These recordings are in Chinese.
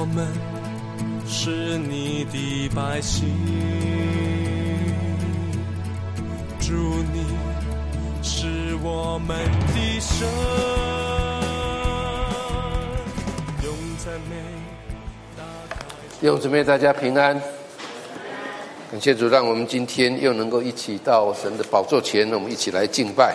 们是你的百姓，主你是我们的神，用赞美打开。 弟兄姊妹，大家平安。感谢主，让我们今天又能够一起到神的宝座前，我们一起来敬拜。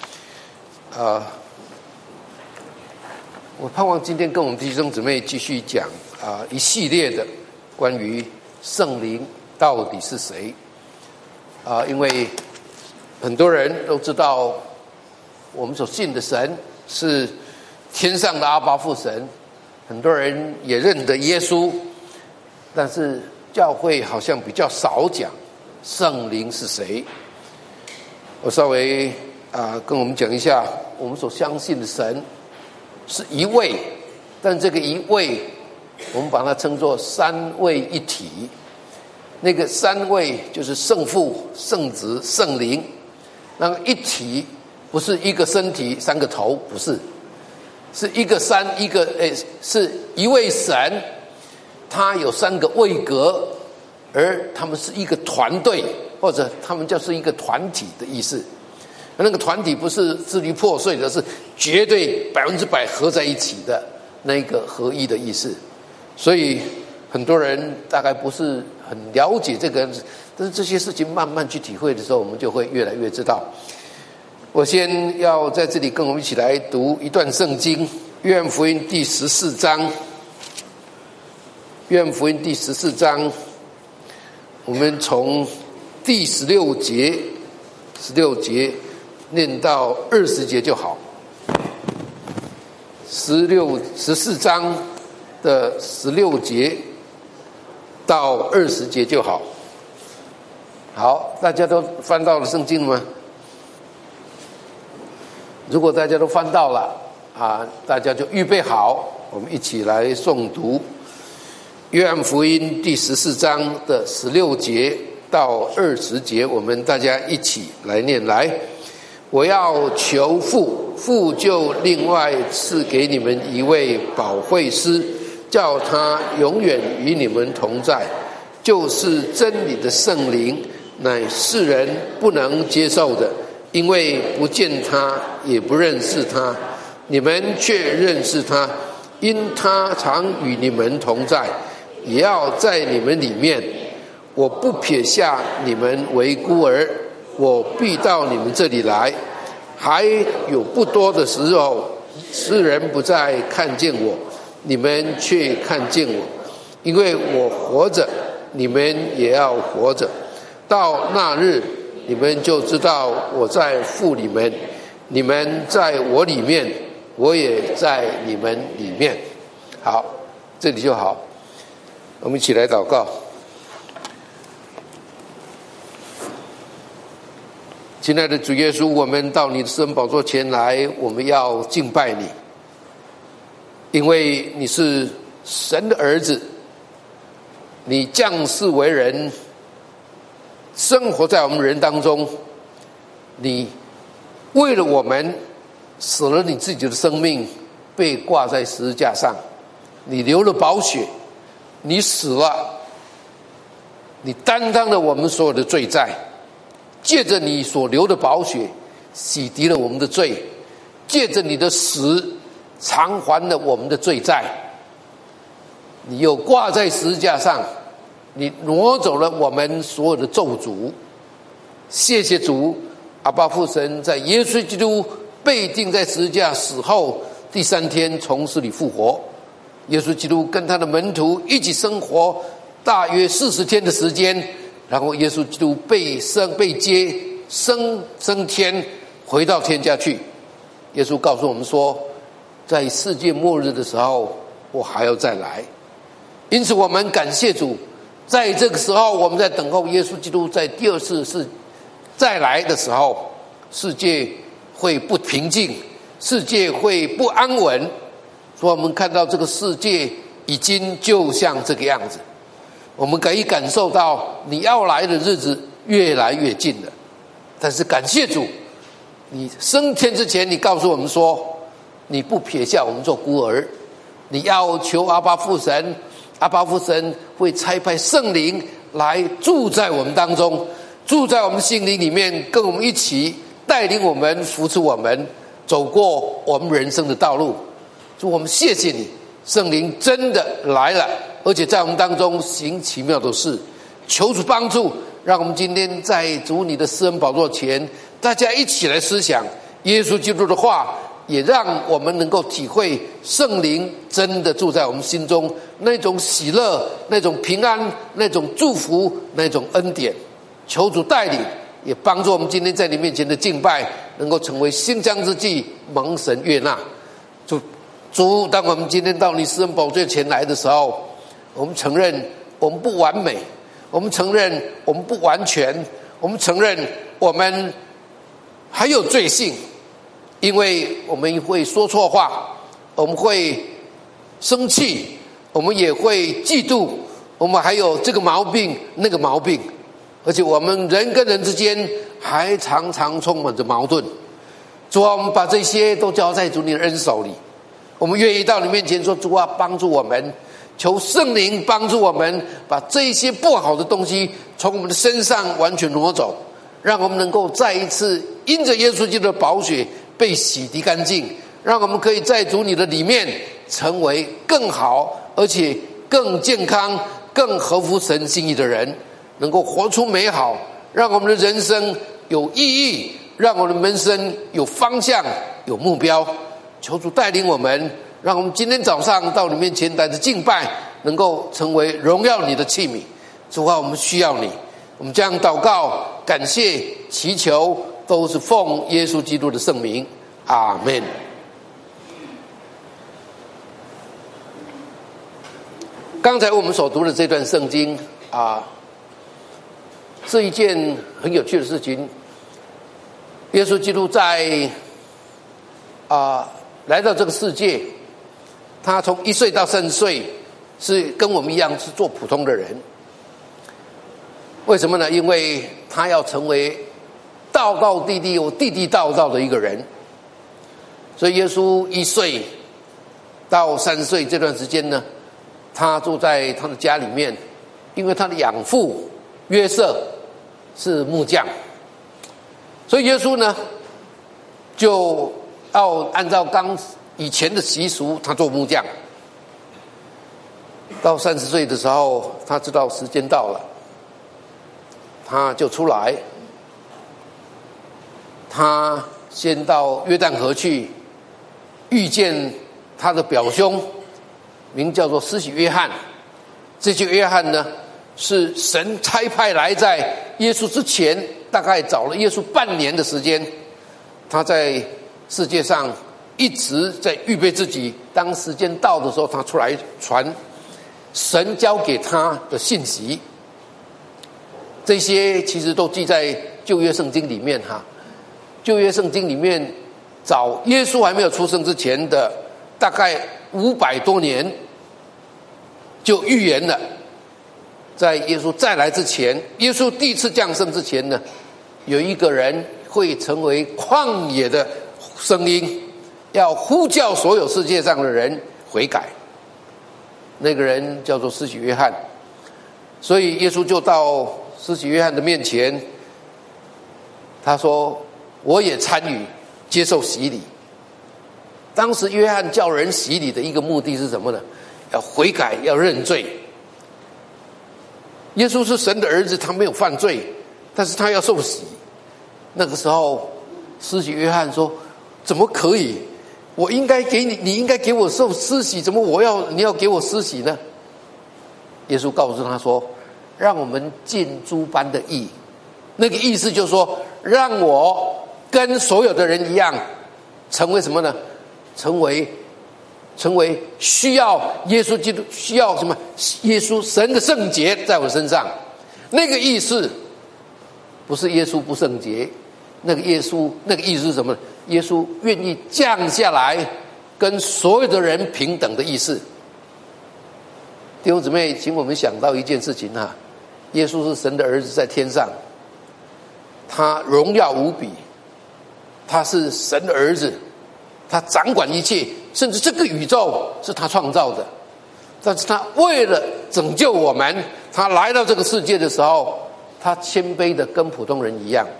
我盼望今天跟我们弟兄姊妹继续讲一系列的关于圣灵到底是谁因为很多人都知道我们所信的神是天上的阿爸父神，很多人也认得耶稣，但是教会好像比较少讲圣灵是谁。我稍微跟我们讲一下，我们所相信的神是一位，但这个一位我们把它称作三位一体。那个三位就是圣父、圣子、圣灵。那个一体不是一个身体三个头，不是，是一个是一位神，他有三个位格，而他们是一个团队，或者他们就是一个团体的意思。那个团体不是支离破碎的，是绝对100%合在一起的那个合一的意思。所以很多人大概不是很了解这个，但是这些事情慢慢去体会的时候，我们就会越来越知道。我先要在这里跟我们一起来读一段圣经，约翰福音第14章。约翰福音第14章，我们从第16节念到20节就好。14章的16节到20节就好。好，大家都翻到了圣经吗？如果大家都翻到了大家就预备好，我们一起来诵读约翰福音第14章的16节到20节，我们大家一起来念来。我要求父，父就另外赐给你们一位保惠师，叫他永远与你们同在，就是真理的圣灵，乃世人不能接受的，因为不见他，也不认识他。你们却认识他，因他常与你们同在，也要在你们里面。我不撇下你们为孤儿，我必到你们这里来。还有不多的时候，世人不再看见我，你们却看见我，因为我活着，你们也要活着。到那日，你们就知道我在父里面，你们在我里面，我也在你们里面。好，这里就好，我们一起来祷告。亲爱的主耶稣，我们到你的施恩宝座前来，我们要敬拜你，因为你是神的儿子，你降世为人，生活在我们人当中，你为了我们死了你自己的生命，被挂在十字架上，你流了宝血，你死了，你担当了我们所有的罪债，借着你所流的宝血洗涤了我们的罪，借着你的死偿还了我们的罪债，你又挂在十字架上，你挪走了我们所有的咒诅。谢谢主，阿爸父神在耶稣基督被钉在十字架死后第3天从死里复活。耶稣基督跟他的门徒一起生活大约40天的时间，然后耶稣基督被接升天，回到天家去。耶稣告诉我们说，在世界末日的时候，我还要再来。因此我们感谢主，在这个时候我们在等候耶稣基督在第二次再来的时候，世界会不平静，世界会不安稳。所以我们看到这个世界已经就像这个样子，我们可以感受到你要来的日子越来越近了。但是感谢主，你升天之前，你告诉我们说，你不撇下我们做孤儿，你要求阿爸父神阿爸父神会差派圣灵来住在我们当中，住在我们心灵里面，跟我们一起带领我们，扶持我们走过我们人生的道路。主，我们谢谢你，圣灵真的来了，而且在我们当中行奇妙的事。求主帮助，让我们今天在主你的施恩宝座前，大家一起来思想耶稣基督的话，也让我们能够体会圣灵真的住在我们心中，那种喜乐，那种平安，那种祝福，那种恩典。求主带领，也帮助我们今天在你面前的敬拜能够成为馨香之祭，蒙神悦纳。主，当我们今天到你施恩宝座前来的时候，我们承认我们不完美，我们承认我们不完全，我们承认我们还有罪性，因为我们会说错话，我们会生气，我们也会嫉妒，我们还有这个毛病那个毛病，而且我们人跟人之间还常常充满着矛盾。主啊，我们把这些都交在主你的恩手里，我们愿意到你面前说，主啊，帮助我们，求圣灵帮助我们，把这一些不好的东西从我们的身上完全挪走，让我们能够再一次因着耶稣基督的宝血被洗涤干净，让我们可以在主你的里面成为更好而且更健康更合乎神心意的人，能够活出美好，让我们的人生有意义，让我们的人生有方向有目标。求主带领我们，让我们今天早上到你面前来的敬拜能够成为荣耀你的器皿。主啊，我们需要你，我们将祷告感谢祈求都是奉耶稣基督的圣名，阿们。刚才我们所读的这段圣经是一件很有趣的事情。耶稣基督在来到这个世界，他从1岁到30岁是跟我们一样是做普通的人。为什么呢？因为他要成为道道地地有地地道道的一个人。所以耶稣1岁到30岁这段时间呢，他住在他的家里面，因为他的养父约瑟是木匠，所以耶稣呢就要按照以前的习俗，他做木匠。到30岁的时候，他知道时间到了，他就出来，他先到约旦河去遇见他的表兄，名叫做施洗约翰。这些约翰呢，是神差派来在耶稣之前，大概找了耶稣半年的时间，他在世界上一直在预备自己，当时间到的时候，他出来传神交给他的信息。这些其实都记在旧约圣经里面旧约圣经里面早耶稣还没有出生之前的大概500多年就预言了，在耶稣再来之前，耶稣第一次降生之前呢，有一个人会成为旷野的声音，要呼叫所有世界上的人悔改。那个人叫做施洗约翰。所以耶稣就到施洗约翰的面前，他说我也参与接受洗礼。当时约翰叫人洗礼的一个目的是什么呢？要悔改，要认罪。耶稣是神的儿子，他没有犯罪，但是他要受洗。那个时候施洗约翰说，怎么可以？我应该给你，你应该给我受施洗，怎么你要给我施洗呢？耶稣告诉他说，让我们尽诸般的义。那个意思就是说，让我跟所有的人一样，成为什么呢？成为需要耶稣基督，需要什么？耶稣神的圣洁在我身上。那个意思不是耶稣不圣洁，那个意思是什么？耶稣愿意降下来跟所有的人平等的意思。弟兄姊妹，请我们想到一件事情耶稣是神的儿子，在天上，他荣耀无比，他是神的儿子，他掌管一切，甚至这个宇宙是他创造的。 但是他为了拯救我们，他来到这个世界的时候，他谦卑的跟普通人一样。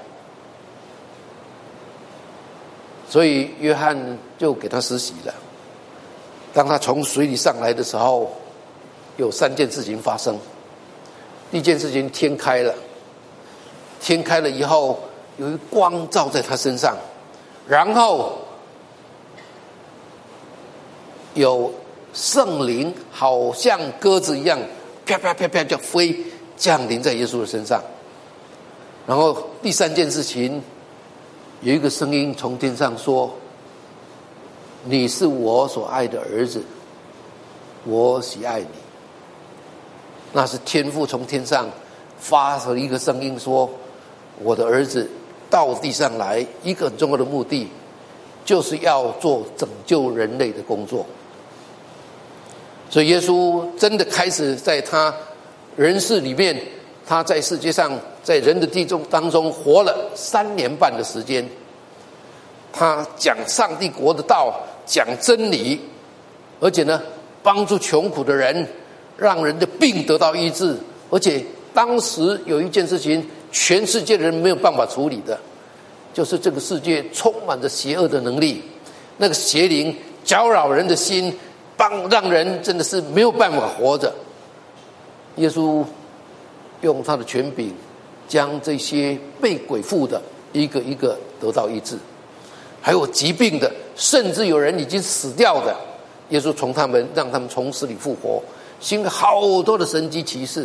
所以约翰就给他施洗了。当他从水里上来的时候，有3件事情发生。第一件事情，天开了，天开了以后，有一光照在他身上，然后有圣灵好像鸽子一样啪啪啪啪就飞降临在耶稣的身上。然后第3件事情，有一个声音从天上说，你是我所爱的儿子，我喜爱你。那是天父从天上发出一个声音说，我的儿子到地上来，一个很重要的目的，就是要做拯救人类的工作。所以耶稣真的开始在他人世里面，他在世界上，在人的地中当中活了3年半的时间。他讲上帝国的道，讲真理，而且呢，帮助穷苦的人，让人的病得到医治。而且当时有一件事情，全世界的人没有办法处理的，就是这个世界充满着邪恶的能力，那个邪灵搅扰人的心，让人真的是没有办法活着。耶稣用他的权柄，将这些被鬼附的一个一个得到医治，还有疾病的，甚至有人已经死掉的，耶稣让他们从死里复活，行了好多的神迹奇事。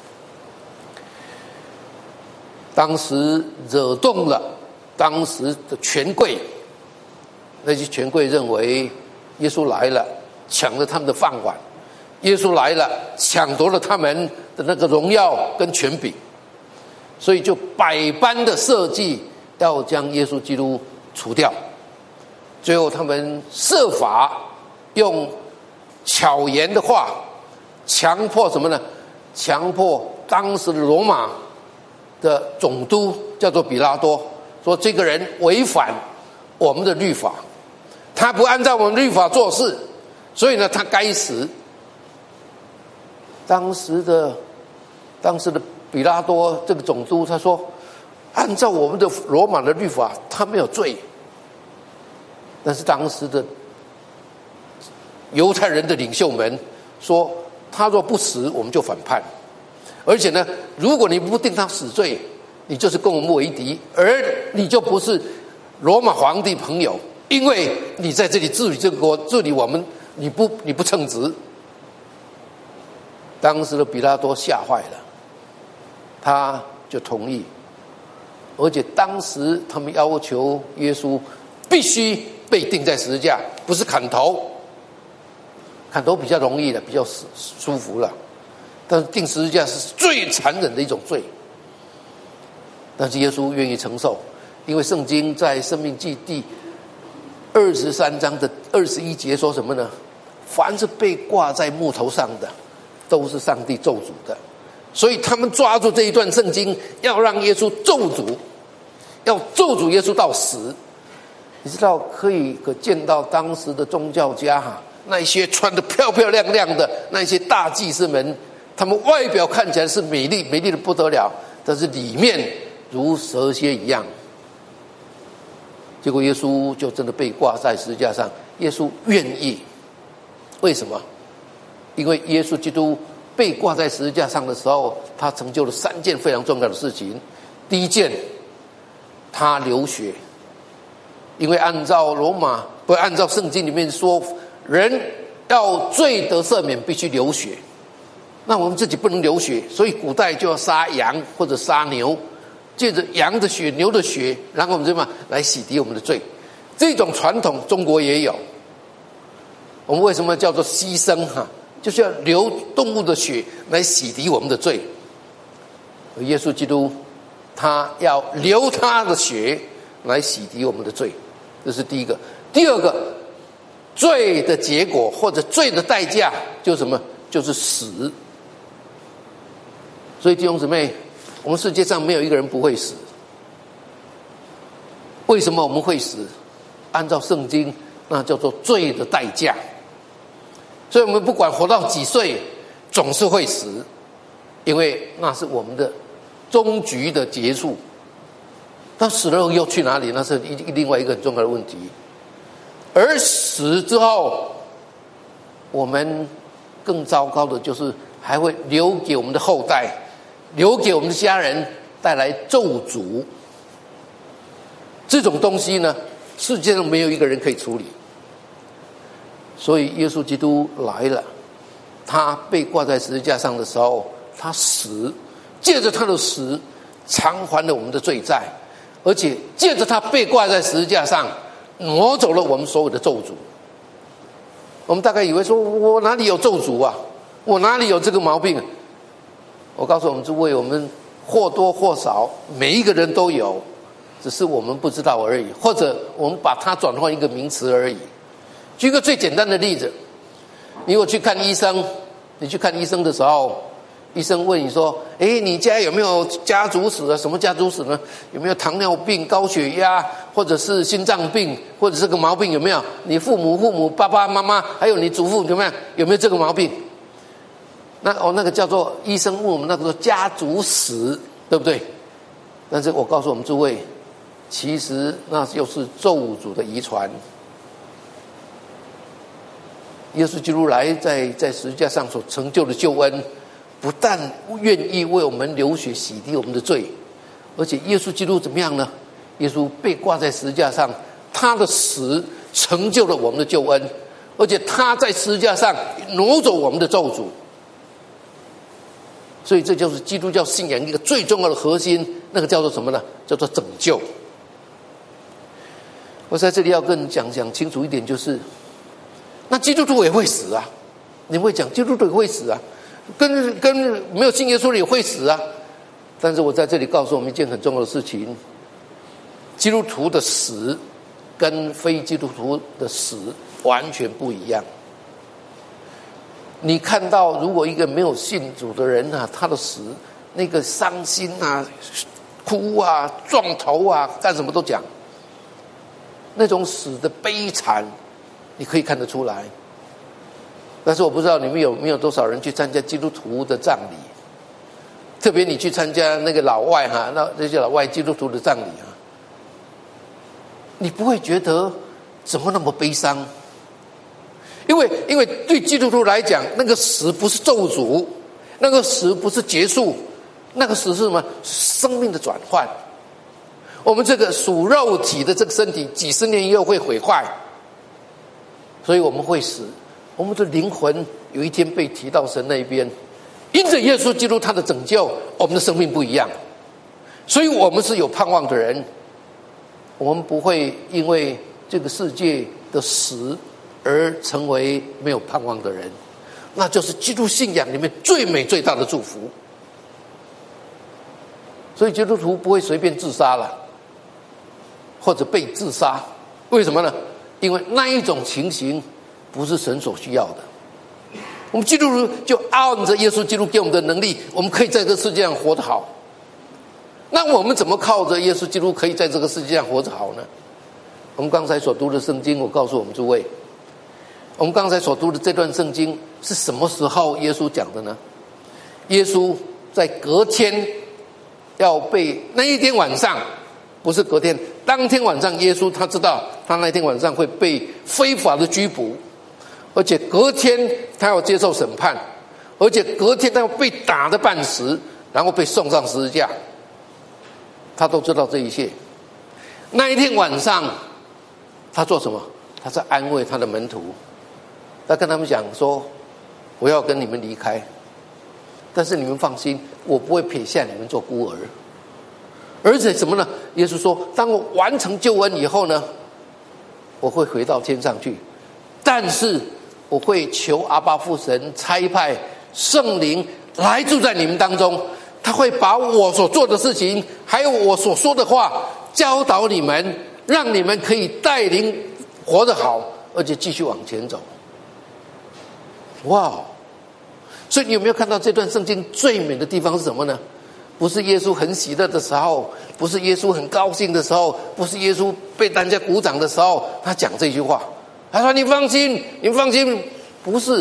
当时惹动了当时的权贵，那些权贵认为耶稣来了，抢了他们的饭碗，耶稣来了，抢夺了他们的那个荣耀跟权柄，所以就百般的设计要将耶稣基督除掉。最后他们设法用巧言的话强迫什么呢？强迫当时的罗马的总督叫做比拉多，说这个人违反我们的律法，他不按照我们律法做事，所以呢他该死。当时的比拉多这个总督他说，按照我们的罗马的律法他没有罪。但是当时的犹太人的领袖们说，他若不死我们就反叛，而且呢，如果你不定他死罪，你就是跟我们为敌，而你就不是罗马皇帝朋友，因为你在这里治理这个国，治理我们，你不称职。当时的比拉多吓坏了，他就同意，而且当时他们要求耶稣必须被钉在十字架，不是砍头。砍头比较容易的，比较舒服了，但是钉十字架是最残忍的一种罪。但是耶稣愿意承受，因为圣经在申命记第23章的21节说什么呢？凡是被挂在木头上的，都是上帝咒诅的。所以他们抓住这一段圣经，要让耶稣咒诅，要咒诅耶稣到死。你知道可见到当时的宗教家那些穿得漂漂亮亮的那些大祭司们，他们外表看起来是美丽的不得了，但是里面如蛇蝎一样。结果耶稣就真的被挂在十字架上。耶稣愿意，为什么？因为耶稣基督被挂在十字架上的时候，他成就了3件非常重要的事情。第一件，他流血，因为按照圣经里面说，人要罪得赦免必须流血，那我们自己不能流血，所以古代就要杀羊或者杀牛，借着羊的血牛的血，然后我们怎么来洗涤我们的罪。这种传统中国也有，我们为什么叫做牺牲就是要流动物的血来洗涤我们的罪。而耶稣基督他要流他的血来洗涤我们的罪，这是第一个。第二个，罪的结果或者罪的代价就是什么？就是死。所以弟兄姊妹，我们世界上没有一个人不会死。为什么我们会死？按照圣经，那叫做罪的代价。所所以我们不管活到几岁，总是会死，因为那是我们的终局的结束。那死了又去哪里？那是另外一个很重要的问题。而死之后，我们更糟糕的就是还会留给我们的后代，留给我们的家人带来咒诅。这种东西呢，世界上没有一个人可以处理。所以耶稣基督来了，他被挂在十字架上的时候，他死，借着他的死偿还了我们的罪债，而且借着他被挂在十字架上，挪走了我们所有的咒诅。我们大概以为说，我哪里有咒诅啊？我哪里有这个毛病？我告诉我们诸位，我们或多或少每一个人都有，只是我们不知道而已，或者我们把它转换一个名词而已。举个最简单的例子，你如果去看医生，你去看医生的时候，医生问你说，你家有没有家族史啊？什么家族史呢？有没有糖尿病、高血压，或者是心脏病，或者是个毛病有没有？你父母、爸爸妈妈，还有你祖父有没有这个毛病？那个叫做医生问我们那个叫家族史，对不对？但是我告诉我们诸位，其实那就是咒诅的遗传。耶稣基督来在十字架上所成就的救恩，不但愿意为我们流血洗涤我们的罪，而且耶稣基督怎么样呢？耶稣被挂在十字架上，他的死成就了我们的救恩，而且他在十字架上挪走我们的咒诅。所以这就是基督教信仰一个最重要的核心，那个叫做什么呢？叫做拯救。我在这里要跟你讲清楚一点，就是那基督徒也会死啊！你会讲基督徒也会死啊，跟没有信耶稣的也会死啊。但是我在这里告诉我们一件很重要的事情：基督徒的死跟非基督徒的死完全不一样。你看到，如果一个没有信主的人啊，他的死，那个伤心啊、哭啊、撞头啊，干什么都讲，那种死的悲惨，你可以看得出来。但是我不知道你们有没有多少人去参加基督徒的葬礼，特别你去参加那个老外哈，那些老外基督徒的葬礼啊，你不会觉得怎么那么悲伤？因为对基督徒来讲，那个死不是咒诅，那个死不是结束，那个死是什么？生命的转换。我们这个属肉体的这个身体，几十年以后会毁坏，所以我们会死。我们的灵魂有一天被提到神那一边，因着耶稣基督他的拯救，我们的生命不一样。所以我们是有盼望的人，我们不会因为这个世界的死而成为没有盼望的人，那就是基督信仰里面最美最大的祝福。所以基督徒不会随便自杀了，或者被自杀。为什么呢？因为那一种情形不是神所需要的。我们基督徒就按着耶稣基督给我们的能力，我们可以在这个世界上活得好。那我们怎么靠着耶稣基督可以在这个世界上活得好呢？我们刚才所读的圣经，我告诉我们诸位，我们刚才所读的这段圣经是什么时候耶稣讲的呢？耶稣在隔天要被，那一天晚上，不是隔天，当天晚上，耶稣他知道他那天晚上会被非法的拘捕，而且隔天他要接受审判，而且隔天他要被打得半死，然后被送上十字架。他都知道这一切。那一天晚上他做什么？他在安慰他的门徒，他跟他们讲说，我要跟你们离开，但是你们放心，我不会撇下你们做孤儿。而且什么呢？耶稣说，当我完成救恩以后呢，我会回到天上去，但是我会求阿爸父神差派圣灵来住在你们当中，他会把我所做的事情还有我所说的话教导你们，让你们可以带领活得好，而且继续往前走。哇！所以你有没有看到这段圣经最美的地方是什么呢？不是耶稣很喜乐的时候，不是耶稣很高兴的时候，不是耶稣被大家鼓掌的时候，他讲这句话，他说你放心，你放心。不是，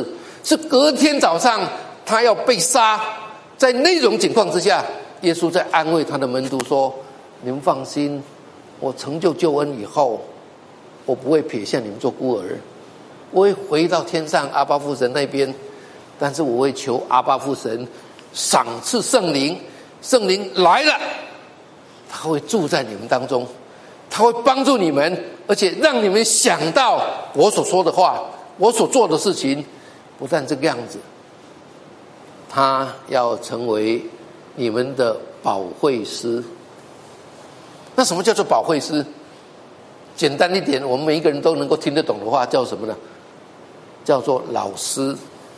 是隔天早上他要被杀。在那种情况之下，耶稣在安慰他的门徒说：你们放心，我成就救恩以后，我不会撇下你们做孤儿，我会回到天上阿爸父神那边，但是我会求阿爸父神赏赐圣灵，圣灵来了，他会住在你们当中，他会帮助你们，而且让你们想到我所说的话，我所做的事情。不但这个样子，他要成为你们的保惠师。那什么叫做保惠师？简单一点，我们每一个人都能够听得懂的话，叫什么呢？叫做老师。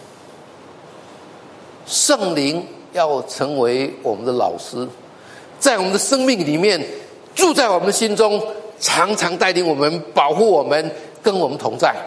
圣灵要成为我们的老师，在我们的生命里面住在我们心中，常常带领我们，保护我们，跟我们同在。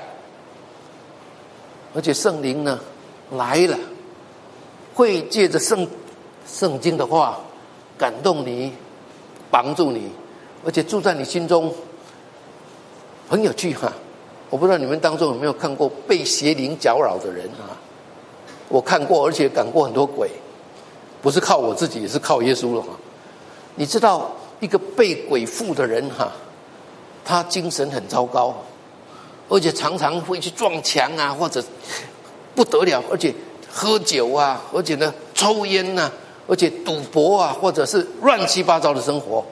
而且圣灵呢来了，会借着圣经的话感动你，帮助你，而且住在你心中。很有趣哈，我不知道你们当中有没有看过被邪灵搅扰的人啊？我看过，而且赶过很多鬼，不是靠我自己，也是靠耶稣了哈。你知道一个被鬼附的人哈，他精神很糟糕，而且常常会去撞墙啊，或者不得了，而且喝酒啊，而且呢抽烟啊，而且赌博啊，或者是乱七八糟的生活。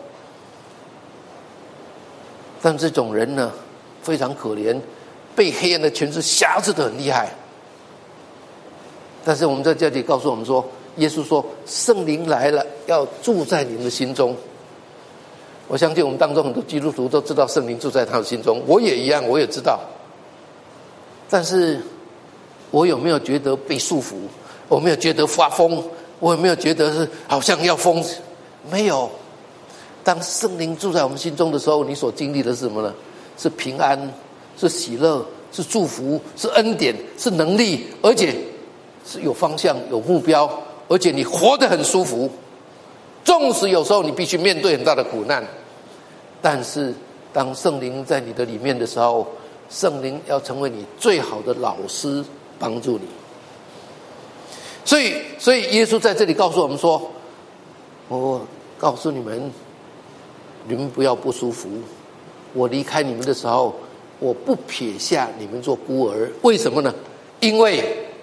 但这种人呢非常可怜，被黑暗的权势辖制得很厉害。但是我们在这里告诉我们说，耶稣说圣灵来了，要住在你们的心中。我相信我们当中很多基督徒都知道圣灵住在他的心中，我也一样，我也知道。但是我有没有觉得被束缚？我没有觉得发疯？我有没有觉得是好像要疯？没有。当圣灵住在我们心中的时候，你所经历的是什么呢？是平安，是喜乐，是祝福，是恩典，是能力，而且是有方向、有目标，而且你活得很舒服。纵使有时候你必须面对很大的苦难，但是当圣灵在你的里面的时候，圣灵要成为你最好的老师，帮助你。所以耶稣在这里告诉我们说，我告诉你们，你们不要不舒服，我离开你们的时候，我不撇下你们做孤儿。为什么呢？因为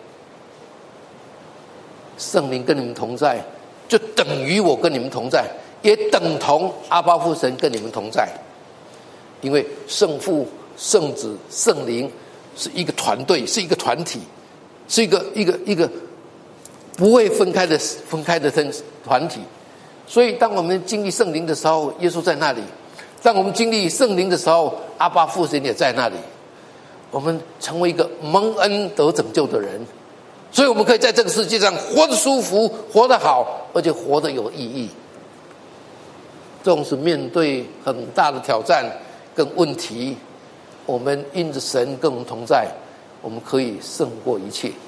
圣灵跟你们同在，就等于我跟你们同在，也等同阿爸父神跟你们同在。因为圣父、圣子、圣灵是一个团队，是一个团体，是一个不会分开的团体。所以当我们经历圣灵的时候，耶稣在那里；当我们经历圣灵的时候，阿爸父神也在那里。我们成为一个蒙恩得拯救的人，所以我们可以在这个世界上活得舒服，活得好，而且活得有意义。纵使面对很大的挑战跟问题，我们因着神跟我们同在，我们可以胜过一切。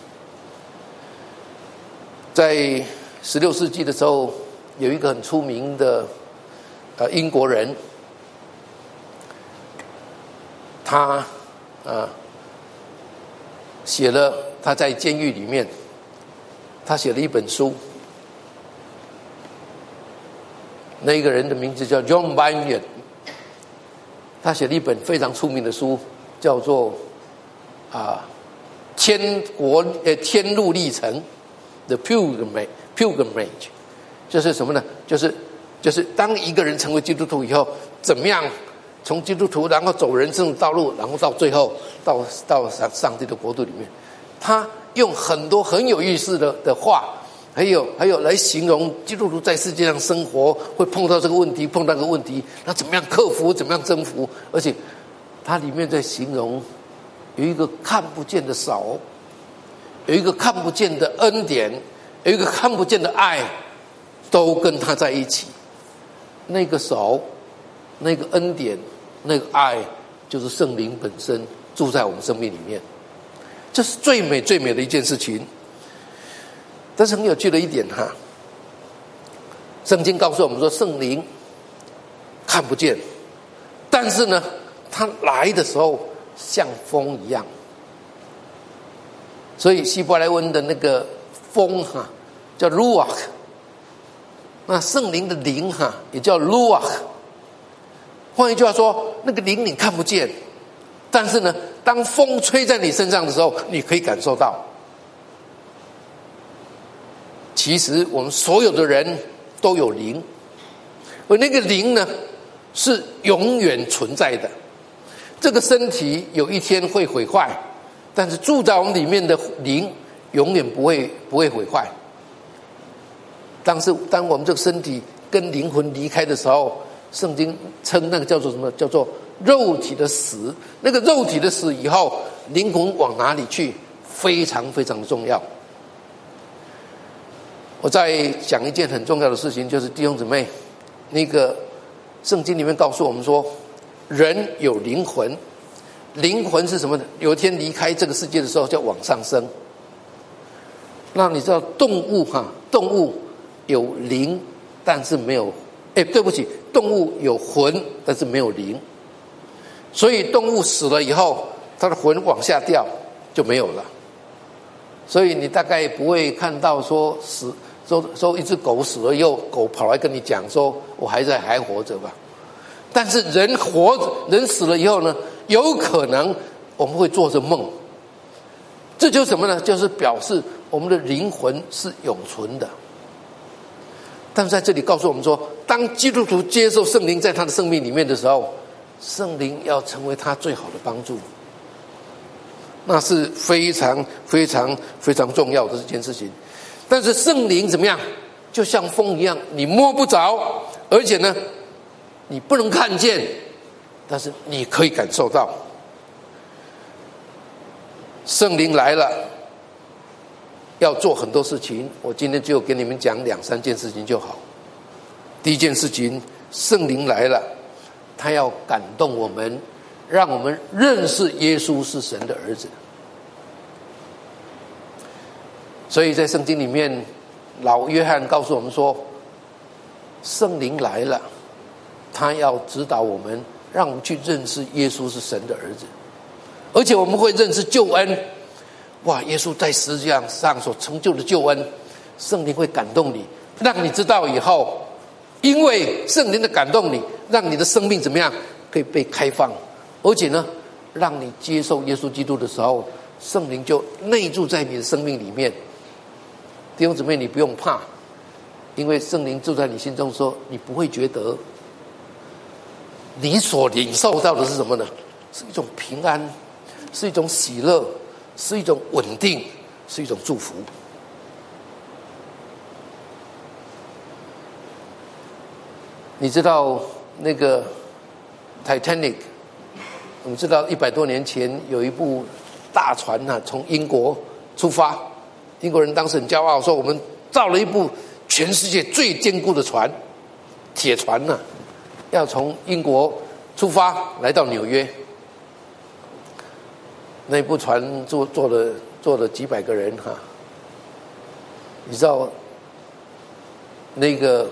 在16世纪的时候，有一个很出名的英国人，他写了，他在监狱里面，他写了一本书。那个人的名字叫 John Bunyan， 他写了一本非常出名的书，叫做天路历程 The Pilgrimage， 就是什么呢？就是当一个人成为基督徒以后，怎么样从基督徒然后走人生的道路，然后到最后到上帝的国度里面。他用很多很有意思的话，还有来形容基督徒在世界上生活会碰到这个问题，碰到那个问题，那怎么样克服，怎么样征服。而且他里面在形容有一个看不见的手，有一个看不见的恩典，有一个看不见的爱，都跟他在一起。那个手，那个恩典，那个爱，就是圣灵本身住在我们生命里面。这是最美最美的一件事情。但是很有趣的一点哈，圣经告诉我们说，圣灵看不见，但是呢，他来的时候像风一样。 所以希伯来文的那个风叫 ruach， 那圣灵的灵也叫 ruach。换一句话说，那个灵你看不见，但是呢，当风吹在你身上的时候，你可以感受到。其实我们所有的人都有灵，而那个灵呢是永远存在的。这个身体有一天会毁坏，但是住在我们里面的灵永远不会毁坏。当我们这个身体跟灵魂离开的时候，圣经称那个叫做什么？叫做肉体的死。那个肉体的死以后，灵魂往哪里去？非常非常的重要。我再讲一件很重要的事情，就是弟兄姊妹，那个圣经里面告诉我们说，人有灵魂，灵魂是什么呢？有一天离开这个世界的时候，就往上升。那你知道动物有灵，但是没有，对不起，动物有魂，但是没有灵。所以动物死了以后，它的魂往下掉就没有了。所以你大概不会看到说一只狗死了以后，狗跑来跟你讲说我还活着吧。但是人死了以后呢，有可能我们会做着梦。这就是什么呢？就是表示我们的灵魂是永存的。但是在这里告诉我们说，当基督徒接受圣灵在他的生命里面的时候，圣灵要成为他最好的帮助，那是非常非常非常重要的这件事情。但是圣灵怎么样？就像风一样，你摸不着，而且呢你不能看见，但是你可以感受到。圣灵来了，要做很多事情，我今天就给你们讲2-3件事情就好。第一件事情，圣灵来了，他要感动我们，让我们认识耶稣是神的儿子。所以在圣经里面，老约翰告诉我们说，圣灵来了，他要指导我们，让我们去认识耶稣是神的儿子，而且我们会认识救恩。哇，耶稣在十字架上所成就的救恩，圣灵会感动你，让你知道以后，因为圣灵的感动你，让你的生命怎么样可以被开放，而且呢，让你接受耶稣基督的时候，圣灵就内住在你的生命里面。弟兄姊妹，你不用怕，因为圣灵住在你心中的时候，你不会觉得你所领受到的是什么呢？是一种平安，是一种喜乐，是一种稳定，是一种祝福。你知道那个 Titanic， 我们知道100多年前有一部大船从英国出发，英国人当时很骄傲说，我们造了一部全世界最坚固的船，铁船要从英国出发来到纽约。那部船坐了几百个人你知道那个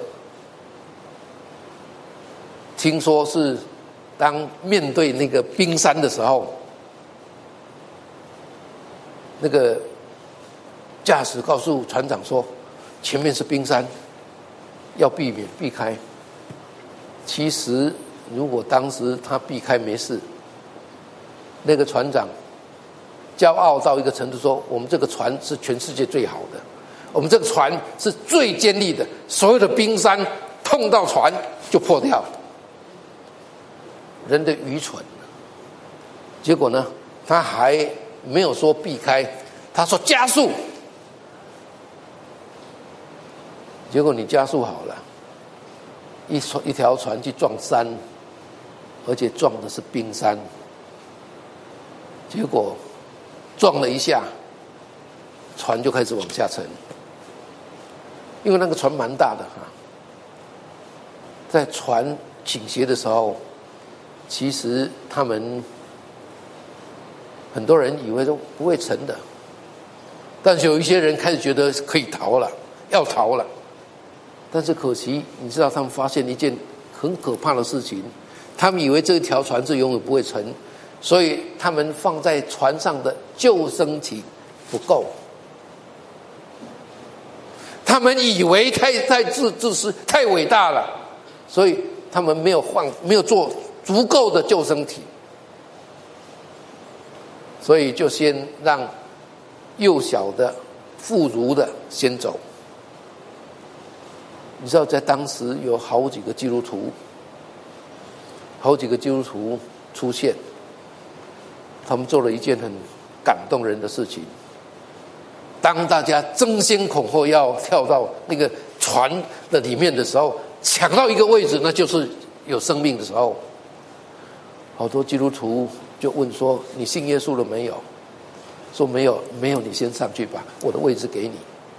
听说是当面对那个冰山的时候，那个驾驶告诉船长说，前面是冰山，要避开。其实如果当时他避开没事，那个船长骄傲到一个程度说，我们这个船是全世界最好的，我们这个船是最坚毅的，所有的冰山碰到船就破掉。人的愚蠢，结果呢，他还没有说避开，他说加速，结果你加速好了，一条船去撞山，而且撞的是冰山，结果撞了一下，船就开始往下沉。因为那个船蛮大的在船倾斜的时候，其实他们很多人以为都不会沉的，但是有一些人开始觉得可以逃了，要逃了。但是可惜，你知道他们发现一件很可怕的事情，他们以为这条船是永远不会沉，所以他们放在船上的救生艇不够。他们以为太自私、太伟大了，所以他们没有做足够的救生体，所以就先让幼小的、妇孺的先走。你知道，在当时有好几个基督徒出现，他们做了一件很感动人的事情。当大家争先恐后要跳到那个船的里面的时候，抢到一个位置，那就是有生命的时候，好多基督徒就问说：“你信耶稣了没有？”说没有，你先上去吧，我的位置给你。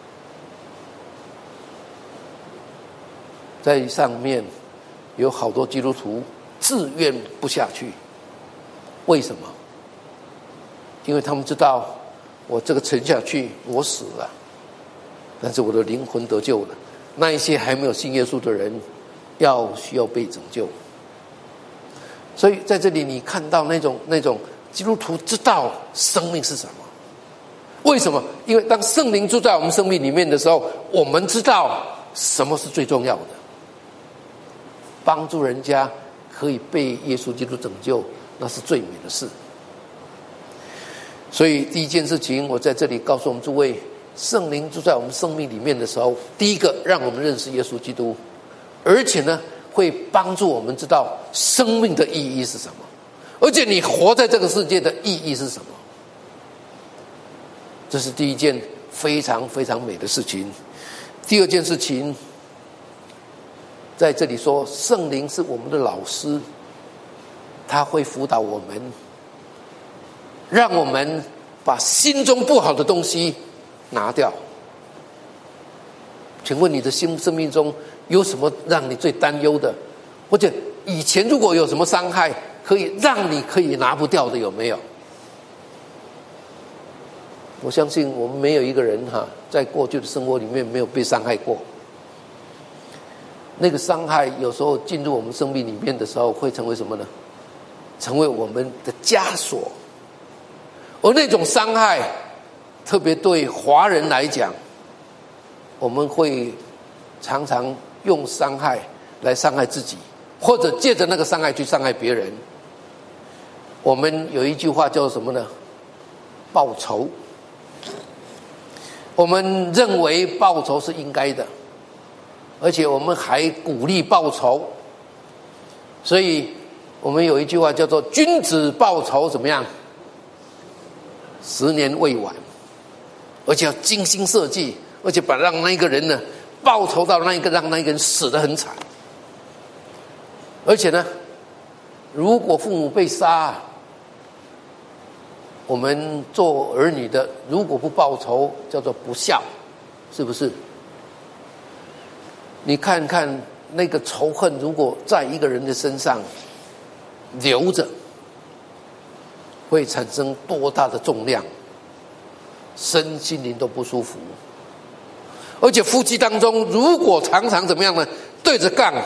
在上面有好多基督徒自愿不下去，为什么？因为他们知道，我这个沉下去，我死了，但是我的灵魂得救了。那一些还没有信耶稣的人，需要被拯救。所以在这里，你看到那种基督徒知道生命是什么。为什么？因为当圣灵住在我们生命里面的时候，我们知道什么是最重要的。帮助人家可以被耶稣基督拯救，那是最美的事。所以第一件事情，我在这里告诉我们诸位，圣灵住在我们生命里面的时候，第一个让我们认识耶稣基督，而且呢，会帮助我们知道生命的意义是什么，而且你活在这个世界的意义是什么。这是第一件非常非常美的事情。第二件事情，在这里说，圣灵是我们的老师，他会辅导我们，让我们把心中不好的东西拿掉。请问你的生命中有什么让你最担忧的？或者以前如果有什么伤害，可以让你可以拿不掉的，有没有？我相信我们没有一个人在过去的生活里面没有被伤害过。那个伤害有时候进入我们生命里面的时候，会成为什么呢？成为我们的枷锁。而那种伤害，特别对华人来讲，我们会常常用伤害来伤害自己，或者借着那个伤害去伤害别人。我们有一句话叫什么呢？报仇。我们认为报仇是应该的，而且我们还鼓励报仇。所以我们有一句话叫做君子报仇怎么样？10年未晚。而且要精心设计，而且让那个人呢报仇到让那个人死得很惨。而且呢，如果父母被杀，我们做儿女的如果不报仇，叫做不孝，是不是？你看看那个仇恨，如果在一个人的身上留着，会产生多大的重量，身心灵都不舒服。而且夫妻当中如果常常怎么样呢？对着杠，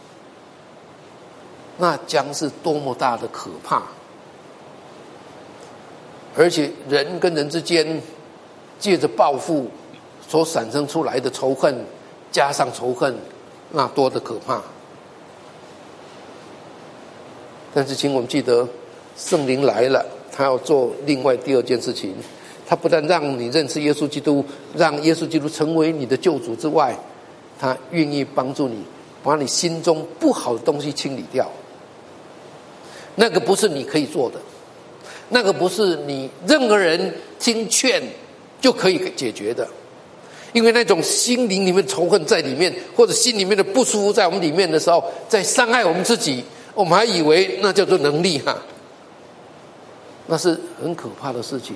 那将是多么大的可怕。而且人跟人之间借着报复所产生出来的仇恨，加上仇恨，那多的可怕。但是请我们记得，圣灵来了，他要做另外第二件事情。他不但让你认识耶稣基督，让耶稣基督成为你的救主之外，他愿意帮助你把你心中不好的东西清理掉。那个不是你可以做的，那个不是你任何人听劝就可以解决的。因为那种心灵里面仇恨在里面，或者心里面的不舒服在我们里面的时候，在伤害我们自己，我们还以为那叫做能力那是很可怕的事情。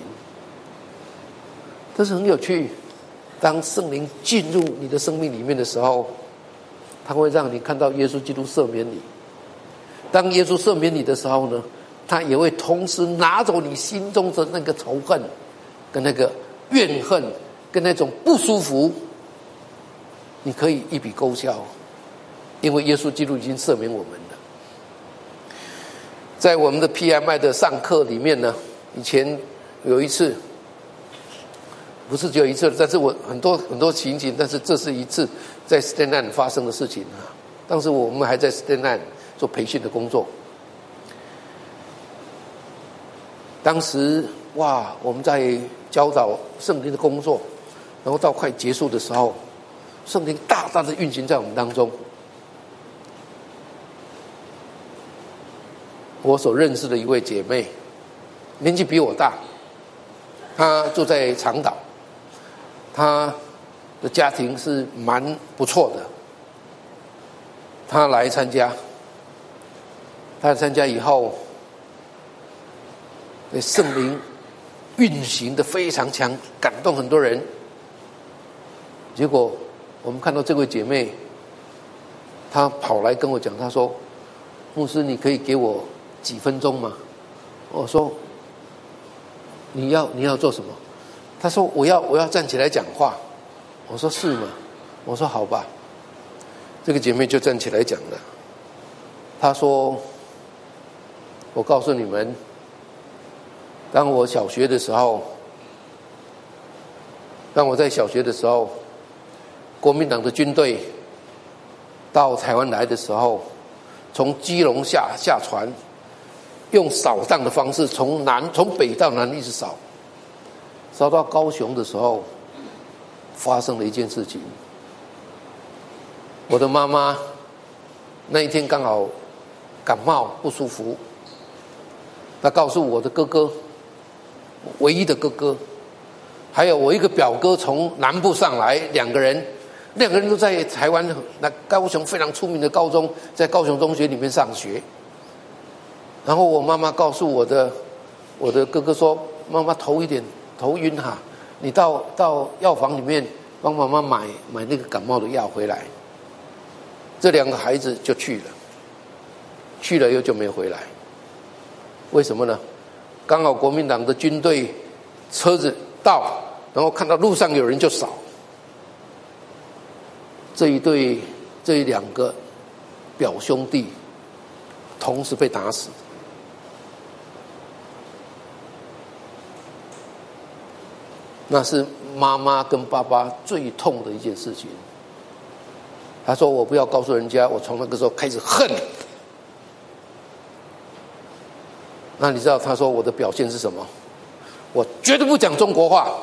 但是很有趣，当圣灵进入你的生命里面的时候，他会让你看到耶稣基督赦免你。当耶稣赦免你的时候呢，他也会同时拿走你心中的那个仇恨跟那个怨恨跟那种不舒服，你可以一笔勾销，因为耶稣基督已经赦免我们了。在我们的 PMI 的上课里面呢，以前有一次不是只有一次，但是我很多情形，但是这是一次在 Stand-Land 发生的事情啊。当时我们还在 Stand-Land 做培训的工作，当时哇，我们在教导圣灵的工作，然后到快结束的时候，圣灵大大的运行在我们当中。我所认识的一位姐妹，年纪比我大，她住在长岛，她的家庭是蛮不错的。她来参加以后，圣灵运行的非常强，感动很多人。结果我们看到这位姐妹，她跑来跟我讲，她说：“牧师，你可以给我几分钟吗？”我说：“你要做什么？”她说：“我要站起来讲话。”我说：“是吗？”我说：“好吧。”这个姐妹就站起来讲了。她说：“我告诉你们，当我在小学的时候，国民党的军队到台湾来的时候，从基隆下船，用扫荡的方式从北到南一直扫到高雄的时候，发生了一件事情。我的妈妈那一天刚好感冒不舒服，她告诉我的哥哥，唯一的哥哥，还有我一个表哥从南部上来，两个人都在台湾高雄非常出名的高中，在高雄中学里面上学。然后我妈妈告诉我的哥哥说：“妈妈头晕哈，你到药房里面帮妈妈买那个感冒的药回来。”这两个孩子就去了又就没回来。为什么呢？刚好国民党的军队车子到，然后看到路上有人就扫。这两个表兄弟同时被打死。那是妈妈跟爸爸最痛的一件事情。他说：“我不要告诉人家，我从那个时候开始恨。”那你知道他说我的表现是什么？我绝对不讲中国话。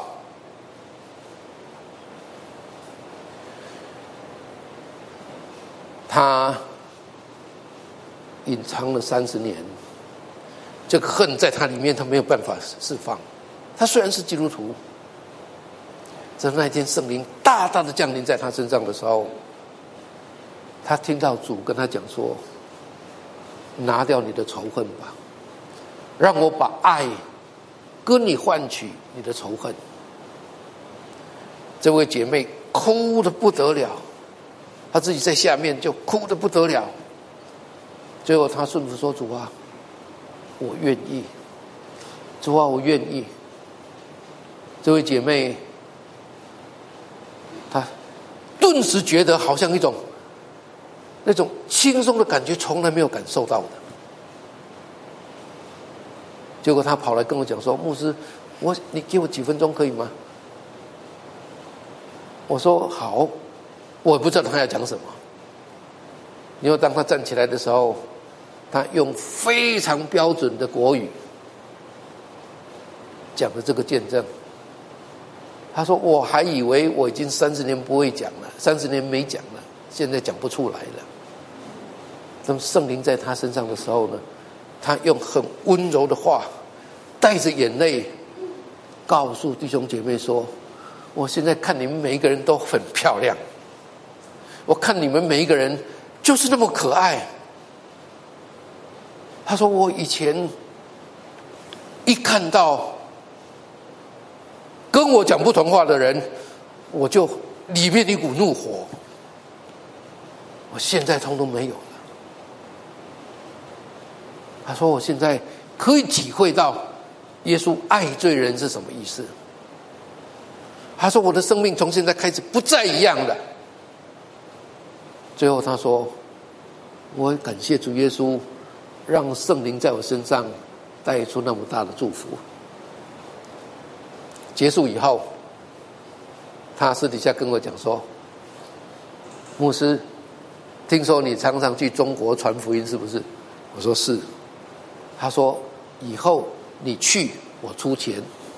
他隐藏了30年，这个恨在他里面，他没有办法释放。他虽然是基督徒，在那一天圣灵大大的降临在他身上的时候，他听到主跟他讲说：“拿掉你的仇恨吧，让我把爱跟你换取你的仇恨。”这位姐妹哭得不得了，她自己在下面就哭得不得了。最后她顺服说：“主啊，我愿意。主啊，我愿意。”这位姐妹她顿时觉得好像一种那种轻松的感觉，从来没有感受到的。结果他跑来跟我讲说：“牧师，你给我几分钟可以吗？”我说：“好。”我也不知道他要讲什么。因为当他站起来的时候，他用非常标准的国语讲了这个见证。他说：“我还以为我已经30年不会讲了，30年没讲了，现在讲不出来了。”那么圣灵在他身上的时候呢，他用很温柔的话，带着眼泪，告诉弟兄姐妹说：“我现在看你们每一个人都很漂亮，我看你们每一个人就是那么可爱。”他说：“我以前一看到跟我讲不同话的人，我就里面一股怒火，我现在通通没有了。”他说：“我现在可以体会到耶稣爱罪人是什么意思。”他说：“我的生命从现在开始不再一样了。”最后他说：“我感谢主耶稣，让圣灵在我身上带出那么大的祝福。”结束以后， 他私底下跟我讲说，牧师，听说你常常去中国传福音，是不是？我说是。他说以后你去，我出钱。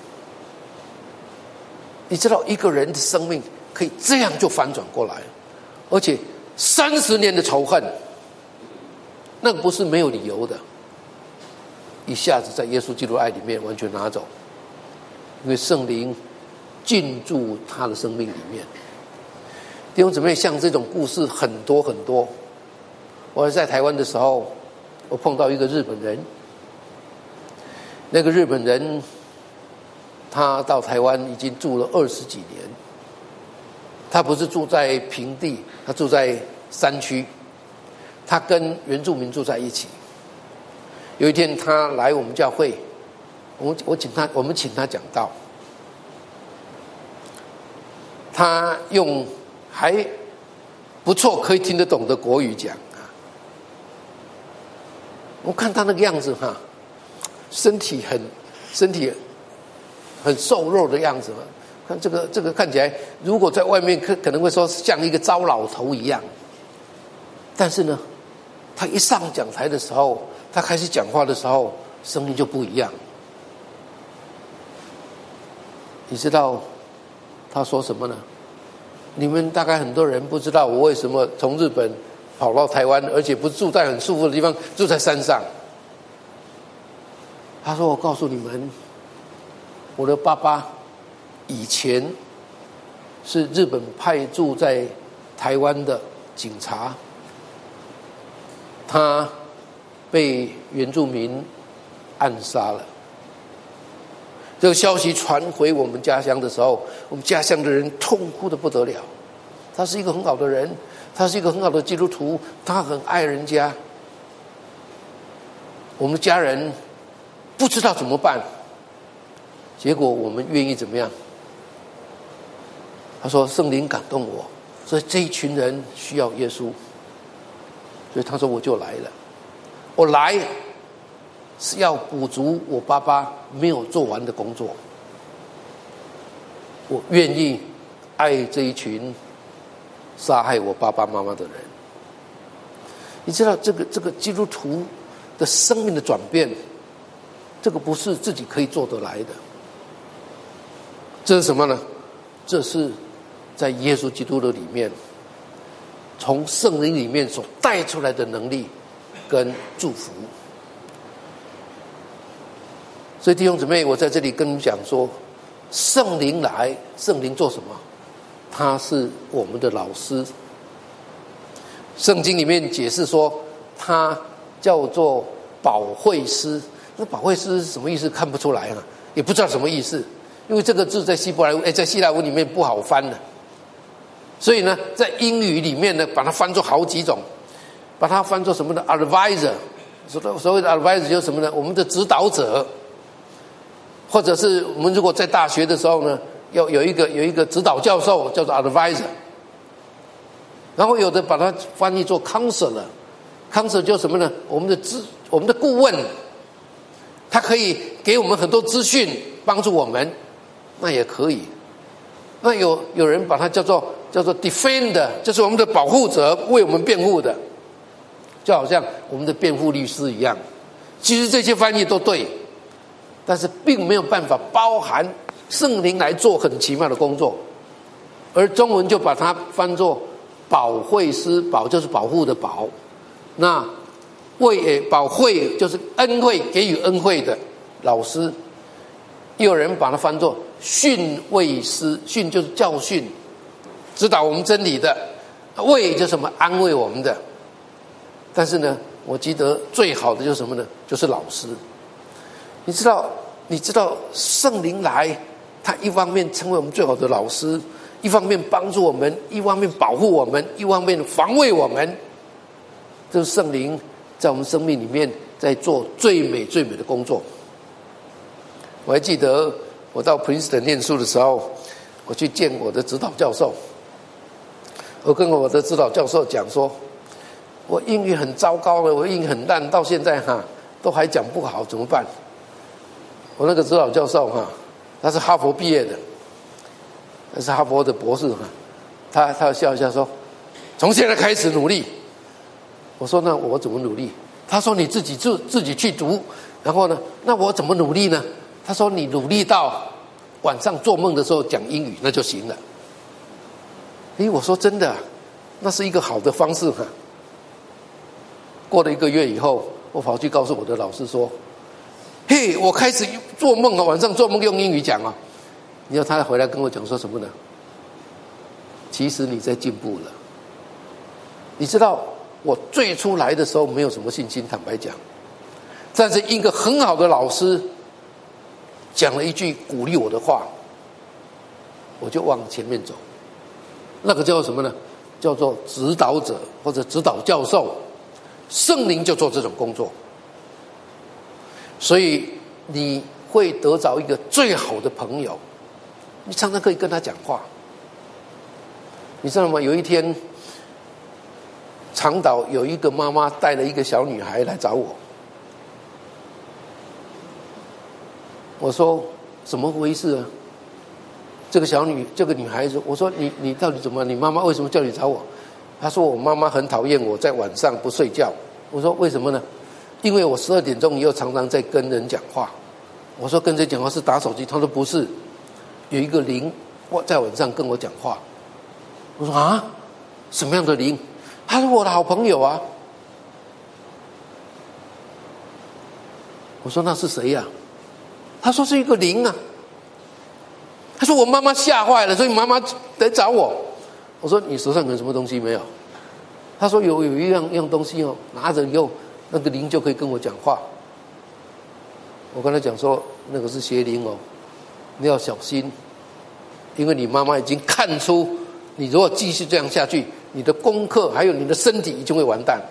你知道一个人的生命可以这样就翻转过来，而且30年的仇恨，那个不是没有理由的，一下子在耶稣基督爱里面完全拿走，因为圣灵进驻他的生命里面。弟兄姊妹，像这种故事很多很多。我在台湾的时候，我碰到一个日本人，那个日本人他到台湾已经住了20几年，他不是住在平地，他住在山区，他跟原住民住在一起。有一天他来我们教会，我们请他讲道，他用还不错可以听得懂的国语讲啊。我看他那个样子哈，身体很瘦弱的样子嘛，看这个看起来，如果在外面可能会说像一个糟老头一样。但是呢，他一上讲台的时候，他开始讲话的时候，声音就不一样。你知道他说什么呢？你们大概很多人不知道我为什么从日本跑到台湾，而且不是住在很舒服的地方，住在山上。他说我告诉你们，我的爸爸以前是日本派驻在台湾的警察，他被原住民暗杀了。这个消息传回我们家乡的时候，我们家乡的人痛哭得不得了。他是一个很好的人，他是一个很好的基督徒，他很爱人家。我们家人不知道怎么办，结果我们愿意怎么样？他说圣灵感动我，所以这一群人需要耶稣，所以他说我就来了。我来是要补足我爸爸没有做完的工作。我愿意爱这一群杀害我爸爸妈妈的人。你知道这个基督徒的生命的转变，这个不是自己可以做得来的。这是什么呢？这是在耶稣基督的里面，从圣灵里面所带出来的能力跟祝福。所以弟兄姊妹，我在这里跟你们讲说，圣灵来，圣灵做什么？他是我们的老师。圣经里面解释说，他叫做保惠师。那保惠师是什么意思？看不出来啊，也不知道什么意思，因为这个字在在希腊文里面不好翻的。所以呢，在英语里面呢，把它翻作好几种，把它翻作什么呢 ？advisor。所谓的 advisor 就是什么呢？我们的指导者。或者是我们如果在大学的时候呢，要有一个指导教授叫做 advisor， 然后有的把它翻译做 counselor 就是什么呢？我们的顾问，他可以给我们很多资讯帮助我们，那也可以。那有人把它叫做 defender， 就是我们的保护者，为我们辩护的，就好像我们的辩护律师一样。其实这些翻译都对。但是并没有办法包含圣灵来做很奇妙的工作，而中文就把它翻作保惠师，保就是保护的保，那保惠就是恩惠，给予恩惠的老师。又有人把它翻作训慰师，训就是教训，指导我们真理的，慰就是什么？安慰我们的。但是呢，我记得最好的就是什么呢？就是老师。你知道圣灵来，他一方面成为我们最好的老师，一方面帮助我们，一方面保护我们，一方面防卫我们。这是圣灵在我们生命里面在做最美最美的工作。我还记得我到 Princeton 念书的时候，我去见我的指导教授，我跟我的指导教授讲说，我英语很糟糕了，我英语很烂，到现在都还讲不好，怎么办？我那个指导教授他是哈佛毕业的， 那是哈佛的博士他笑一下说，从现在开始努力。我说那我怎么努力？他说你自己去读，然后呢，那我怎么努力呢？他说你努力到晚上做梦的时候讲英语那就行了。我说真的，那是一个好的方式过了1个月以后，我跑去告诉我的老师说，嘿，我开始做梦晚上做梦用英语讲你知道他回来跟我讲说什么呢？其实你在进步了。你知道我最初来的时候没有什么信心，坦白讲，但是一个很好的老师讲了一句鼓励我的话，我就往前面走。那个叫做什么呢？叫做指导者或者指导教授。圣灵就做这种工作，所以你会得着一个最好的朋友，你常常可以跟他讲话。你知道吗？有一天长岛有一个妈妈带了一个小女孩来找我，我说怎么回事啊？这个女孩子，我说你到底怎么？你妈妈为什么叫你找我？她说我妈妈很讨厌我在晚上不睡觉。我说为什么呢？因为我12点钟以后常常在跟人讲话。我说跟谁讲话？是打手机？她说不是，有一个灵在晚上跟我讲话。我说啊，什么样的灵？他说我的好朋友啊。我说那是谁呀？他说是一个灵啊。他说我妈妈吓坏了，所以妈妈来找我。我说你手上有什么东西没有？他说有一样东西拿着以后那个灵就可以跟我讲话。我跟他讲说那个是邪灵你要小心，因为你妈妈已经看出你如果继续这样下去，你的功课还有你的身体已经会完蛋。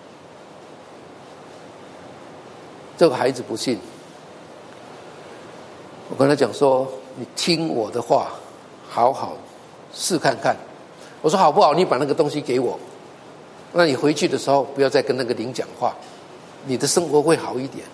这个孩子不信，我跟他讲说你听我的话，好好试看看。我说好不好？你把那个东西给我，那你回去的时候不要再跟那个灵讲话，你的生活会好一点。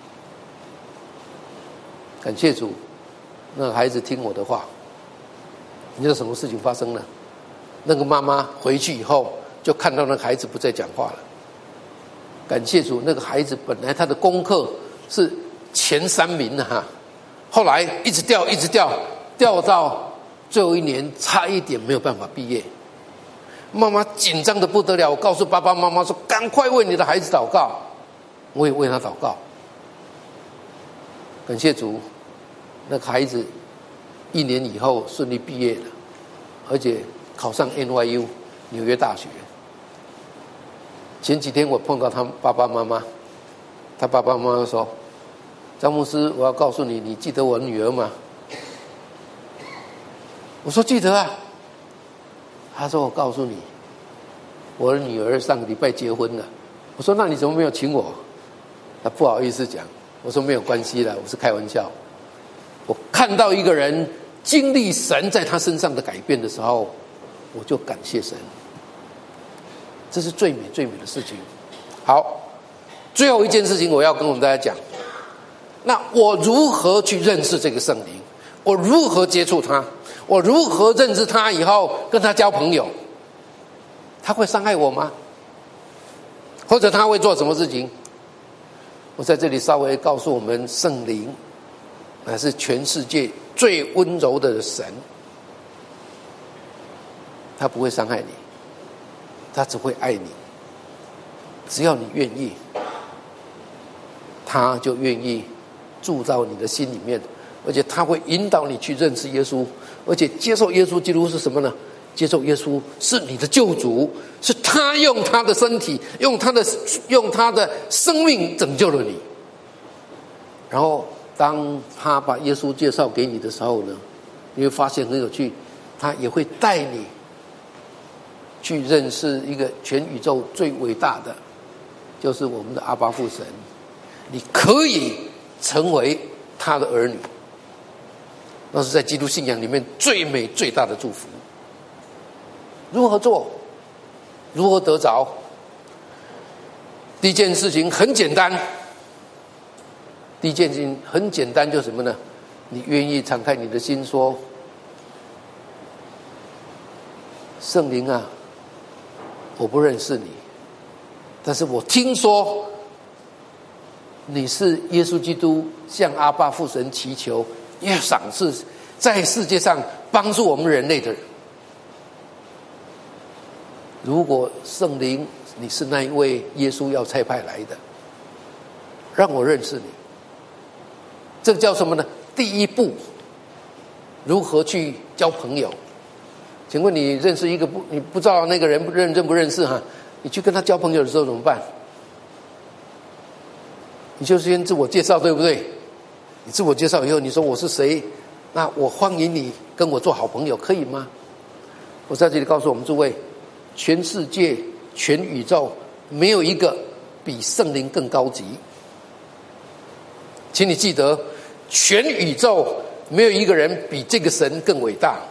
感谢主，那个孩子听我的话。你知道什么事情发生了？那个妈妈回去以后就看到那个孩子不再讲话了。感谢主，那个孩子本来他的功课是前3名后来一直掉到最后1年，差一点没有办法毕业。妈妈紧张的不得了，我告诉爸爸妈妈说赶快为你的孩子祷告。我也为他祷告。感谢主，那个孩子1年以后顺利毕业了，而且考上 NYU 纽约大学。前几天我碰到他爸爸妈妈，他爸爸妈妈说，张牧师，我要告诉你，你记得我女儿吗？我说记得啊。他说我告诉你，我的女儿上个礼拜结婚了。我说那你怎么没有请我？他不好意思讲。我说没有关系了，我是开玩笑。我看到一个人经历神在他身上的改变的时候，我就感谢神。这是最美最美的事情。好，最后一件事情我要跟我们大家讲，那我如何去认识这个圣灵？我如何接触他？我如何认识他以后跟他交朋友？他会伤害我吗？或者他会做什么事情？我在这里稍微告诉我们，圣灵乃是全世界最温柔的神，他不会伤害你，他只会爱你。只要你愿意，他就愿意住到你的心里面，而且他会引导你去认识耶稣，而且接受耶稣基督是什么呢？接受耶稣是你的救主，是他用他的身体，用他的生命拯救了你。然后当他把耶稣介绍给你的时候呢，你会发现很有趣，他也会带你去认识一个全宇宙最伟大的，就是我们的阿爸父神。你可以成为他的儿女，那是在基督信仰里面最美最大的祝福。如何做？如何得着？第一件事情很简单，就是什么呢？你愿意敞开你的心说， 圣灵啊，我不认识你，但是我听说你是耶稣基督向阿爸父神祈求，要赏赐在世界上帮助我们人类的人。如果圣灵你是那一位耶稣要差派来的，让我认识你，这个叫什么呢？第一步，如何去交朋友？请问你认识一个你不知道那个人认不认识哈？你去跟他交朋友的时候怎么办？你就先自我介绍，对不对？你自我介绍以后，你说我是谁，那我欢迎你跟我做好朋友，可以吗？我在这里告诉我们诸位，全世界全宇宙没有一个比圣灵更高级，请你记得，全宇宙没有一个人比这个神更伟大，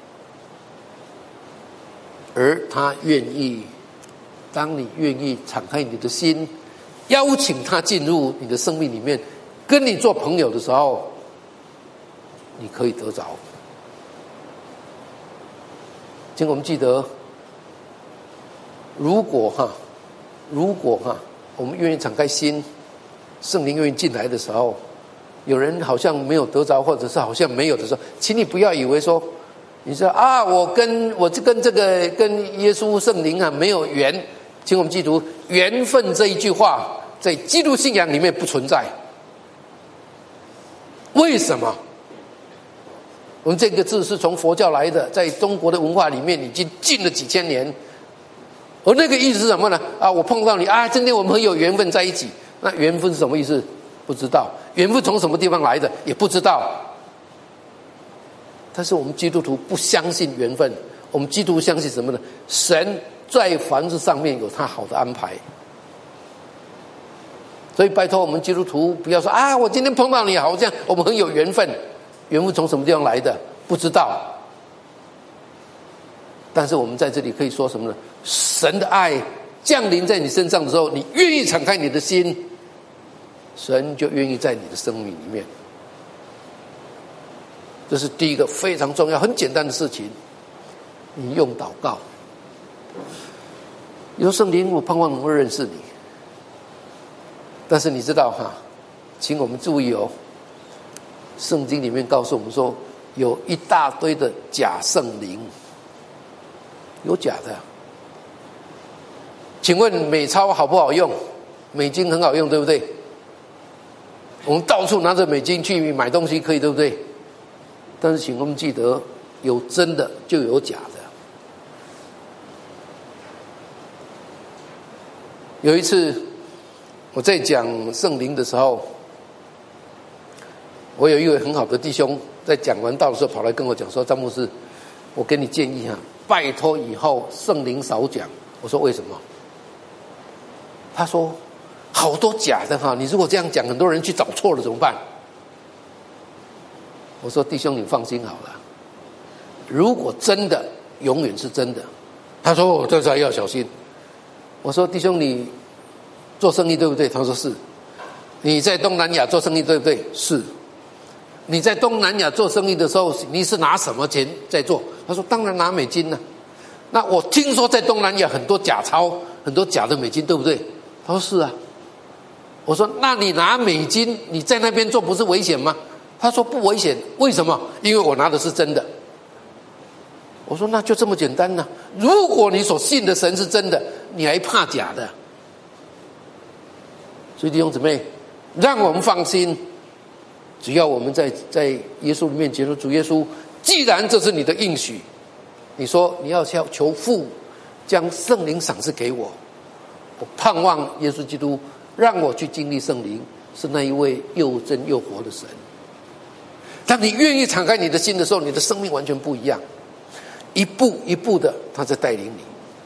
而他愿意，当你愿意敞开你的心，邀请他进入你的生命里面，跟你做朋友的时候，你可以得着。请我们记得，如果我们愿意敞开心，圣灵愿意进来的时候，有人好像没有得着，或者是好像没有的时候，请你不要以为说，你说啊，我跟耶稣圣灵啊没有缘。请我们记住，缘分这一句话在基督信仰里面不存在。为什么？我们这个字是从佛教来的，在中国的文化里面已经禁了几千年。而那个意思是什么呢？啊，我碰到你啊，今天我们很有缘分在一起。那缘分是什么意思？不知道。缘分从什么地方来的？也不知道。但是我们基督徒不相信缘分，我们基督徒相信什么呢？神在凡事上面有他好的安排。所以拜托我们基督徒不要说啊，我今天碰到你好像我们很有缘分，缘分从什么地方来的？不知道。但是我们在这里可以说什么呢？神的爱降临在你身上的时候，你愿意敞开你的心，神就愿意在你的生命里面。这是第一个非常重要很简单的事情，你用祷告。你说圣灵，我盼望能够认识你，但是你知道哈，请我们注意哦，圣经里面告诉我们说，有一大堆的假圣灵，有假的。请问美钞好不好用？美金很好用，对不对？我们到处拿着美金去买东西可以，对不对？但是请我们记得，有真的就有假的。有一次我在讲圣灵的时候，我有一位很好的弟兄在讲完道的时候跑来跟我讲说，张牧师，我给你建议拜托以后圣灵少讲。我说为什么？他说好多假的你如果这样讲，很多人去找错了怎么办？我说弟兄你放心好了，如果真的永远是真的。他说我这才要小心。我说弟兄你做生意对不对？他说是。你在东南亚做生意对不对？是。你在东南亚做生意的时候，你是拿什么钱在做？他说当然拿美金了。那我听说在东南亚很多假钞，很多假的美金，对不对？他说是啊。我说那你拿美金你在那边做不是危险吗？他说不危险。为什么？因为我拿的是真的。我说那就这么简单呢。如果你所信的神是真的，你还怕假的？所以弟兄姊妹，让我们放心，只要我们在耶稣的面前说，主耶稣，既然这是你的应许，你说你要求父将圣灵赏赐给我，我盼望耶稣基督让我去经历圣灵，是那一位又真又活的神。当你愿意敞开你的心的时候，你的生命完全不一样，一步一步的他在带领你。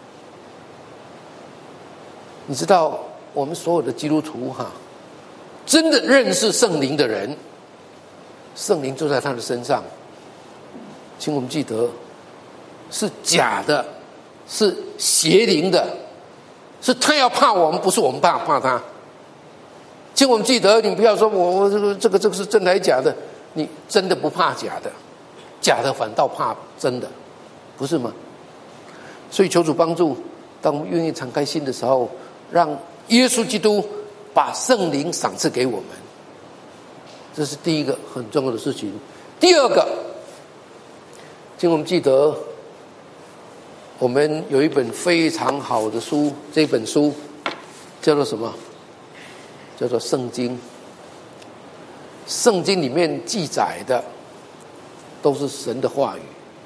你知道我们所有的基督徒真的认识圣灵的人，圣灵就在他的身上。请我们记得，是假的，是邪灵的，是他要怕我们，不是我们怕他。请我们记得，你不要说我这个是真的还是假的，你真的不怕假的，假的反倒怕真的，不是吗？ 所以求主帮助，当我们愿意敞开心的时候，让耶稣基督把圣灵赏赐给我们，这是第一个很重要的事情。第二个，请我们记得，我们有一本非常好的书，这本书叫做什么？叫做圣经。圣经里面记载的都是神的话语，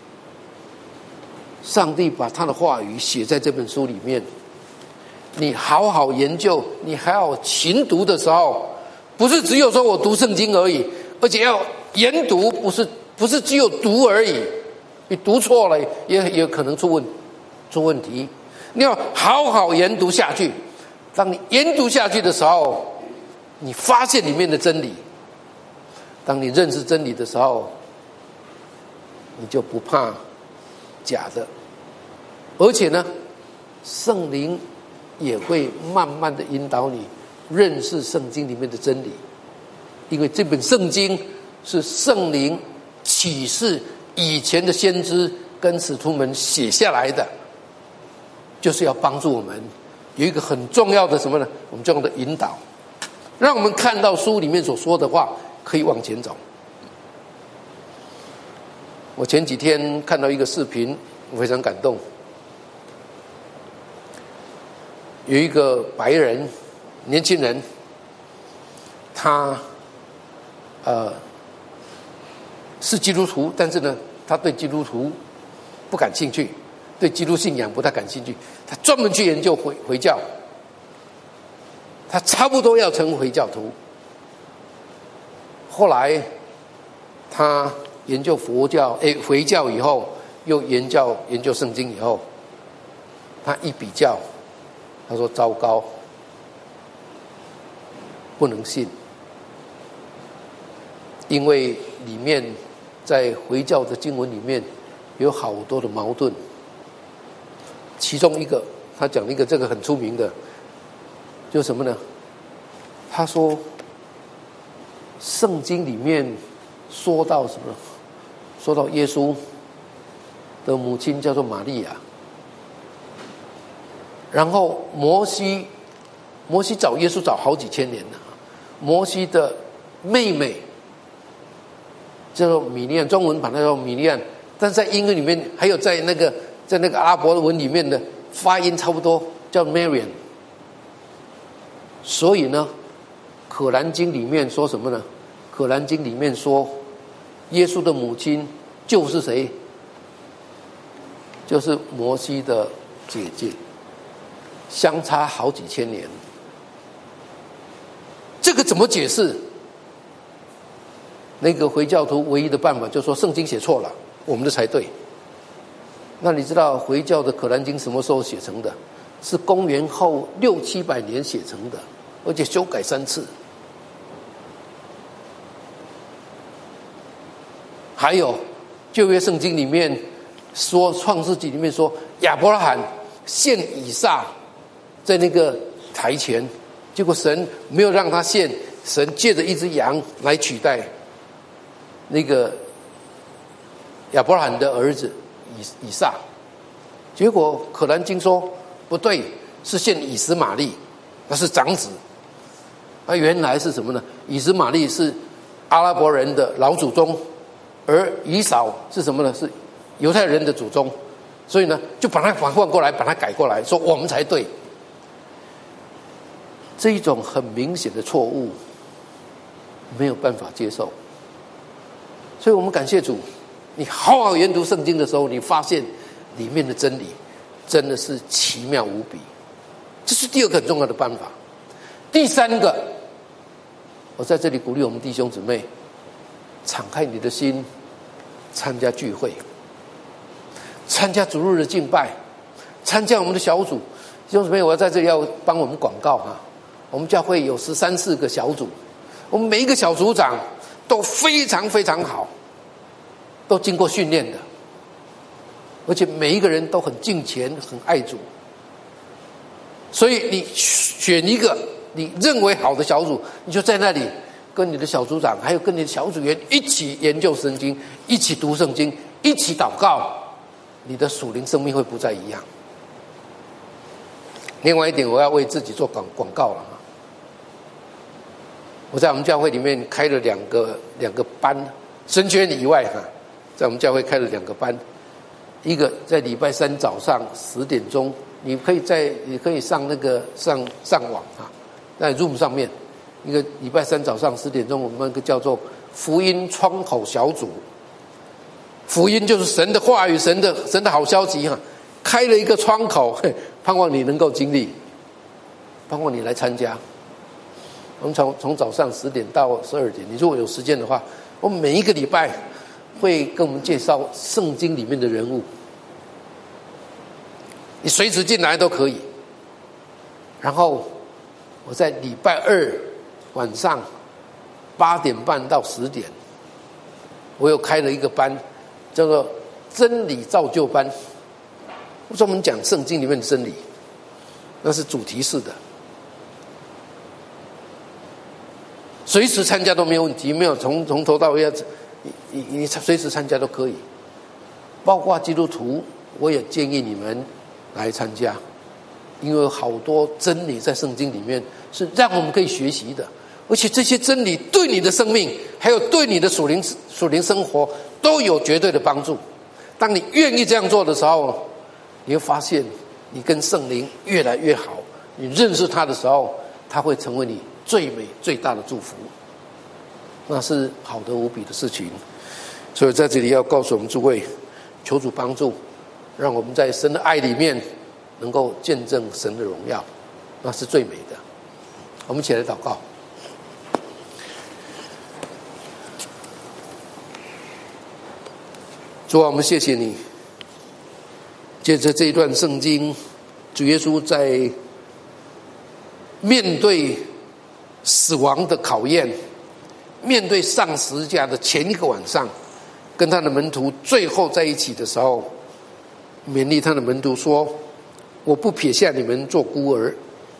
上帝把他的话语写在这本书里面。你好好研究，你还要勤读的时候，不是只有说我读圣经而已，而且要研读，不是只有读而已，你读错了也可能出问题。你要好好研读下去，当你研读下去的时候，你发现里面的真理，当你认识真理的时候，你就不怕假的。而且呢，圣灵也会慢慢的引导你认识圣经里面的真理，因为这本圣经是圣灵启示以前的先知跟使徒们写下来的，就是要帮助我们有一个很重要的什么呢？我们重要的引导，让我们看到书里面所说的话可以往前走。我前几天看到一个视频，我非常感动。有一个白人年轻人，他是基督徒，但是呢，他对基督徒不感兴趣，对基督信仰不太感兴趣。他专门去研究回教，他差不多要成回教徒。后来他研究回教以后，又研究圣经以后，他一比较，他说糟糕，不能信，因为里面在回教的经文里面有好多的矛盾。其中一个，他讲一个这个很出名的，就是什么呢？他说圣经里面说到什么？说到耶稣的母亲叫做玛利亚，然后摩西找耶稣找好几千年了。摩西的妹妹叫做米利暗，中文把它叫米利暗，但是在英文里面还有在那个阿拉伯文里面的发音差不多，叫 Marian。所以呢，可兰经里面说什么呢？可兰经里面说，耶稣的母亲就是谁？就是摩西的姐姐，相差好几千年。这个怎么解释？那个回教徒唯一的办法就是说圣经写错了，我们的才对。那你知道回教的可兰经什么时候写成的？是公元后600-700年写成的，而且修改3次。还有旧约圣经里面说，创世纪里面说亚伯拉罕献以撒在那个台前，结果神没有让他献，神借着一只羊来取代那个亚伯拉罕的儿子以撒。结果可兰经说不对，是献以实玛利，那是长子。原来是什么呢？以实玛利是阿拉伯人的老祖宗，而以扫是什么呢？是犹太人的祖宗。所以呢，就把它反换过来，把它改过来，说我们才对。这一种很明显的错误，没有办法接受。所以我们感谢主，你好好研读圣经的时候，你发现里面的真理真的是奇妙无比。这是第二个很重要的办法。第三个，我在这里鼓励我们弟兄姊妹，敞开你的心，参加聚会，参加主日的敬拜，参加我们的小组。弟兄姊妹，我要在这里要帮我们广告哈。我们教会有13-14个小组，我们每一个小组长都非常非常好，都经过训练的，而且每一个人都很敬虔，很爱主。所以你选一个你认为好的小组，你就在那里跟你的小组长还有跟你的小组员一起研究圣经，一起读圣经，一起祷告， 你的属灵生命会不再一样。另外一点，我要为自己做广告了。我在我们教会里面开了两个班，神学院以外在我们教会开了2个班，一个在礼拜3早上10点钟，你可以上网在 Zoom 上面，一个礼拜3早上10点钟，我们一个叫做福音窗口小组。福音就是神的话语，神的好消息开了一个窗口，盼望你能够经历，盼望你来参加。我们从早上10点到12点，你如果有时间的话，我们每一个礼拜会跟我们介绍圣经里面的人物，你随时进来都可以。然后我在礼拜2晚上8点半到10点，我又开了一个班，叫做真理造就班，我专门讲圣经里面的真理，那是主题式的，随时参加都没有问题，没有从头到尾你随时参加都可以，包括基督徒，我也建议你们来参加，因为有好多真理在圣经里面是让我们可以学习的，而且这些真理对你的生命还有对你的属灵生活都有绝对的帮助。当你愿意这样做的时候，你会发现你跟圣灵越来越好，你认识他的时候，他会成为你最美最大的祝福，那是好得无比的事情。所以在这里要告诉我们诸位，求主帮助，让我们在神的爱里面能够见证神的荣耀，那是最美的。我们一起来祷告。主啊，我们谢谢你，借着这一段圣经，主耶稣在面对死亡的考验，面对上十字架的前一个晚上，跟他的门徒最后在一起的时候，勉励他的门徒说，我不撇下你们做孤儿。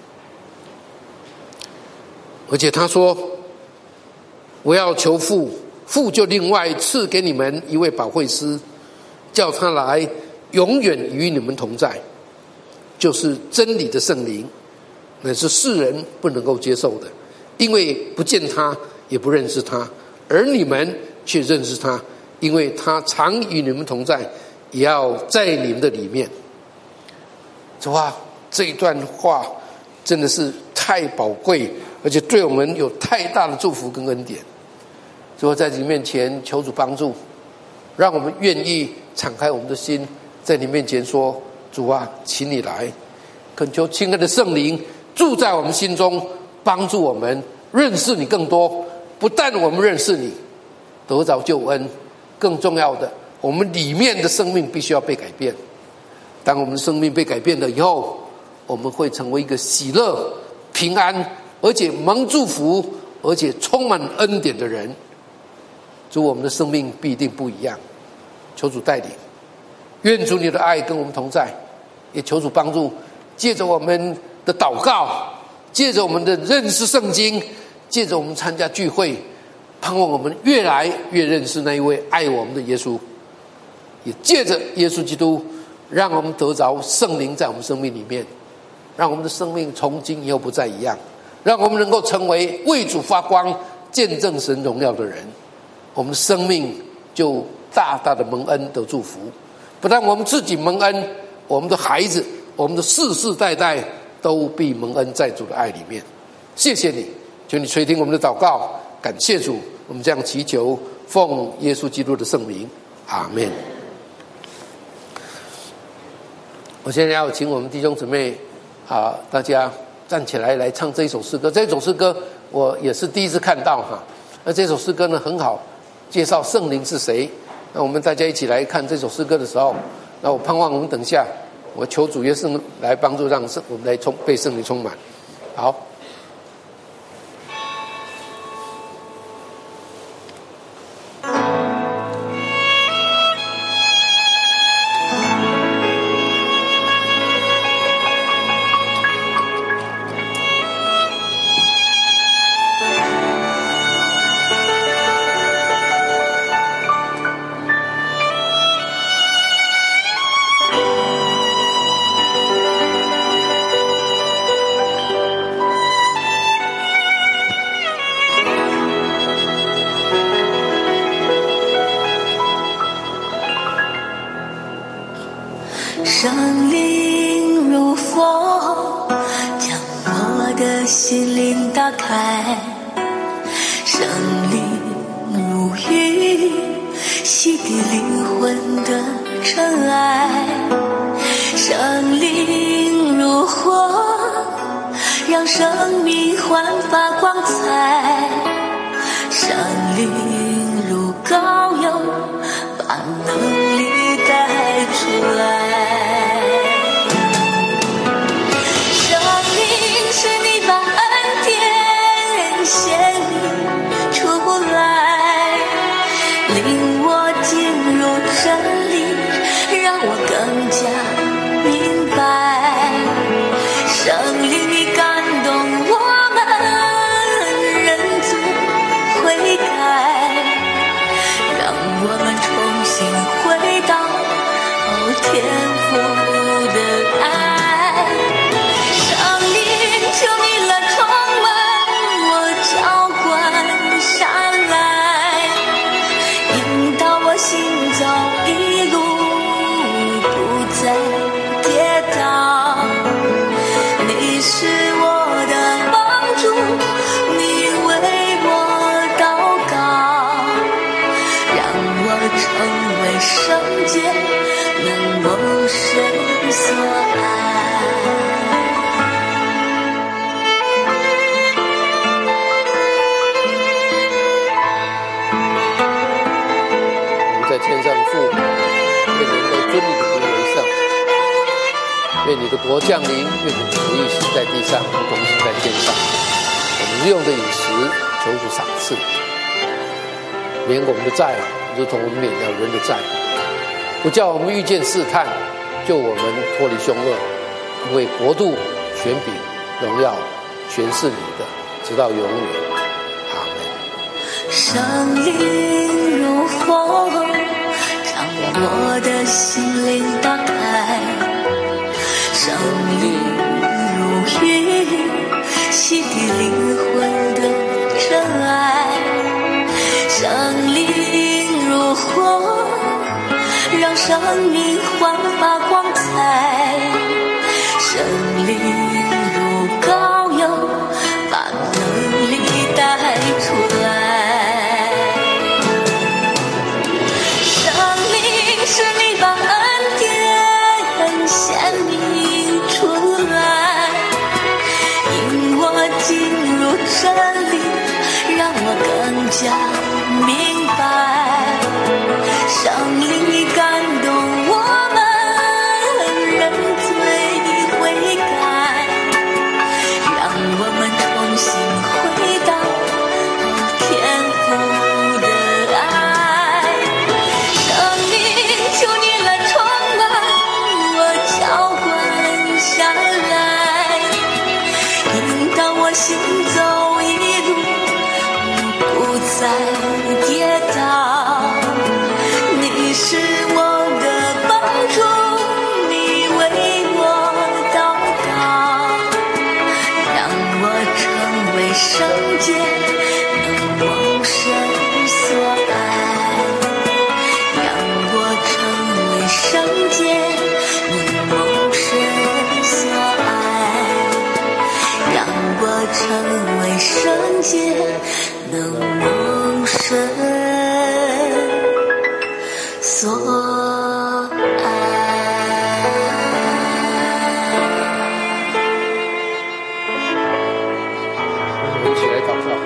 而且他说，我要求父，父就另外赐给你们一位保惠师，叫他来永远与你们同在，就是真理的圣灵，乃是世人不能够接受的，因为不见他也不认识他，而你们却认识他，因为他常与你们同在，也要在你们的里面。主啊，这一段话真的是太宝贵，而且对我们有太大的祝福跟恩典。主啊，在你面前求主帮助，让我们愿意敞开我们的心，在你面前说，主啊，请你来，恳求亲爱的圣灵住在我们心中，帮助我们认识你更多。不但我们认识你，得着救恩，更重要的，我们里面的生命必须要被改变。当我们的生命被改变了以后，我们会成为一个喜乐、平安，而且蒙祝福，而且充满恩典的人。主，我们的生命必定不一样。求主带领，愿主你的爱跟我们同在，也求主帮助，借着我们的祷告，借着我们的认识圣经，借着我们参加聚会，盼望我们越来越认识那一位爱我们的耶稣，也借着耶稣基督，让我们得着圣灵在我们生命里面，让我们的生命从今以后不再一样，让我们能够成为为主发光、见证神荣耀的人。我们的生命就大大的蒙恩得祝福，不但我们自己蒙恩，我们的孩子，我们的世世代代都必蒙恩在主的爱里面。谢谢你，求你垂听我们的祷告，感谢主，我们这样祈求，奉耶稣基督的圣名，阿们。我现在要请我们弟兄姊妹大家站起来来唱这一首诗歌。这一首诗歌我也是第一次看到那这首诗歌呢很好介绍圣灵是谁。那我们大家一起来看这首诗歌的时候，那我盼望我们等下，我求主耶稣来帮助，让我们来被圣灵充满。好。 心灵打开，圣灵如雨，洗涤灵魂的尘埃，圣灵如火，让生命焕发光彩，圣灵如膏油，把能力带出来。是你把恩典显明出来，领我进入真理，让我更加明白。圣灵你感动我们认罪悔改，让我们重新回到天父的爱。求你来充满我，浇灌下来，引导我行走一路，不再跌倒。你是我的帮助，你为我祷告，让我成为圣洁，能蒙神所爱。 天上父，愿人都尊你的名为圣，愿你的国降临，愿你的旨意行在地上，如同行在天上。我们日用的饮食，求主赏赐，免我们的债，如同我们免了人的债，不叫我们遇见试探，救我们脱离凶恶。因为国度、权柄、荣耀，全是你的，直到永远。阿们。 圣灵如火，让我的心灵打开，圣灵如雨，洗涤灵魂的尘埃，圣灵如火，让生命焕发光彩，圣灵如膏油，把能力带出来。是你把恩典显明出来，引我进入真理，让我更加明白。圣灵你感动我们认罪悔改，让我们重新回到天父的爱。求你来充满我，浇灌下来，引导我行走一路，不再跌倒。你是我的帮助，你为我祷告，让我成为圣洁，能蒙神所爱。圣洁，能蒙神所爱，让我成为圣洁，能蒙神所爱。 我们一起来祷告。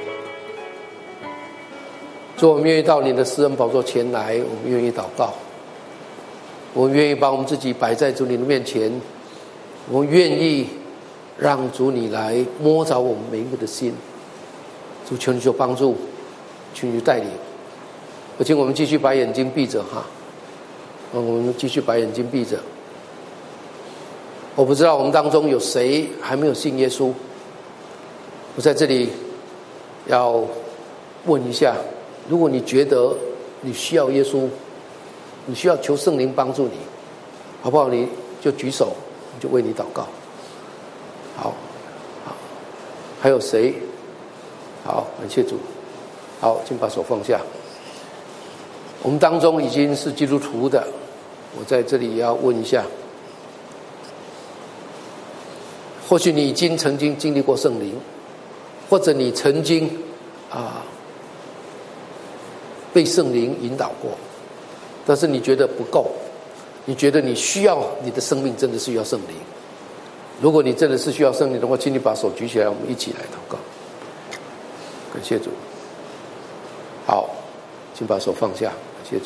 主，我们愿意到你的施恩宝座前来，我们愿意祷告。我们愿意把我们自己摆在主你的面前，我们愿意让主你来摸着我们每一个的心。主，求你做帮助，求你带领。而请我们继续把眼睛闭着哈，我们继续把眼睛闭着。我不知道我们当中有谁还没有信耶稣，我在这里要问一下，如果你觉得你需要耶稣，你需要求圣灵帮助你，好不好？你就举手，我就为你祷告。好，还有谁？好，感谢主。好，请把手放下。我们当中已经是基督徒的，我在这里也要问一下， 或许你已经曾经经历过圣灵，或者你曾经被圣灵引导过，但是你觉得不够，你觉得你需要，你的生命真的是需要圣灵。如果你真的是需要圣灵的话，请你把手举起来，我们一起来祷告。感谢主。好，请把手放下，感谢主。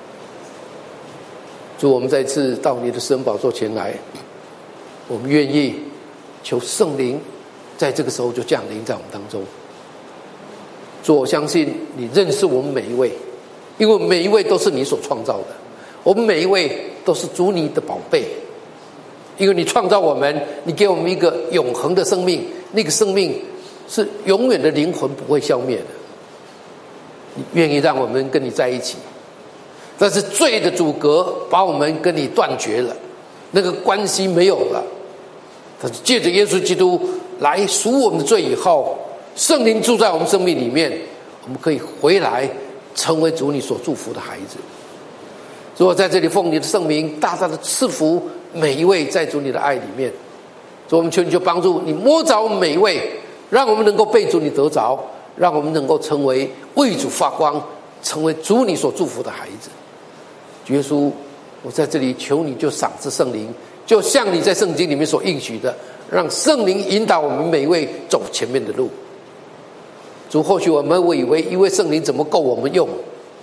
主，我们再次到你的施恩宝座前来，我们愿意求圣灵在这个时候就降临在我们当中。主，我相信你认识我们每一位，因为每一位都是你所创造的，我们每一位都是主你的宝贝。因为你创造我们，你给我们一个永恒的生命，那个生命是永远的灵魂，不会消灭的。你愿意让我们跟你在一起，但是罪的阻隔把我们跟你断绝了，那个关系没有了。但是借着耶稣基督来赎我们的罪以后，圣灵住在我们生命里面，我们可以回来成为主你所祝福的孩子。所以我在这里奉你的圣名大大的赐福每一位在主你的爱里面。所以我们求你就帮助你摸着我们每一位，让我们能够被主你得着，让我们能够成为为主发光，成为主你所祝福的孩子。耶稣，我在这里求你就赏赐圣灵，就像你在圣经里面所应许的，让圣灵引导我们每一位走前面的路。主，或许我们会以为一位圣灵怎么够我们用？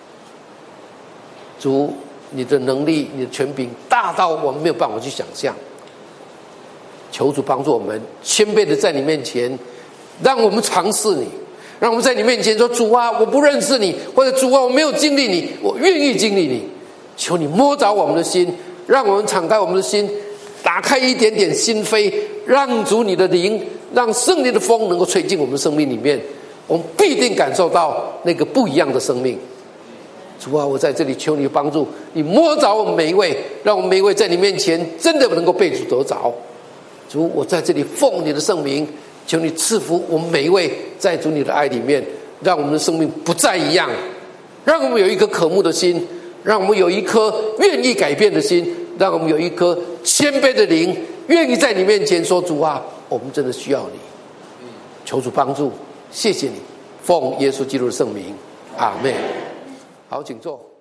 主，你的能力，你的权柄大到我们没有办法去想象。求主帮助我们谦卑的在你面前，让我们尝试你，让我们在你面前说，主啊，我不认识你，或者主啊，我没有经历你，我愿意经历你。求你摸着我们的心，让我们敞开我们的心，打开一点点心扉，让主你的灵，让圣灵的风能够吹进我们生命里面，我们必定感受到那个不一样的生命。主啊，我在这里求你帮助，你摸着我们每一位，让我们每一位在你面前真的能够被主得着。主，我在这里奉你的圣名，求你赐福我们每一位在主你的爱里面，让我们的生命不再一样，让我们有一颗渴慕的心，让我们有一颗愿意改变的心，让我们有一颗谦卑的灵，愿意在你面前说，主啊，我们真的需要你。求主帮助，谢谢你，奉耶稣基督的圣名，阿们。好，请坐。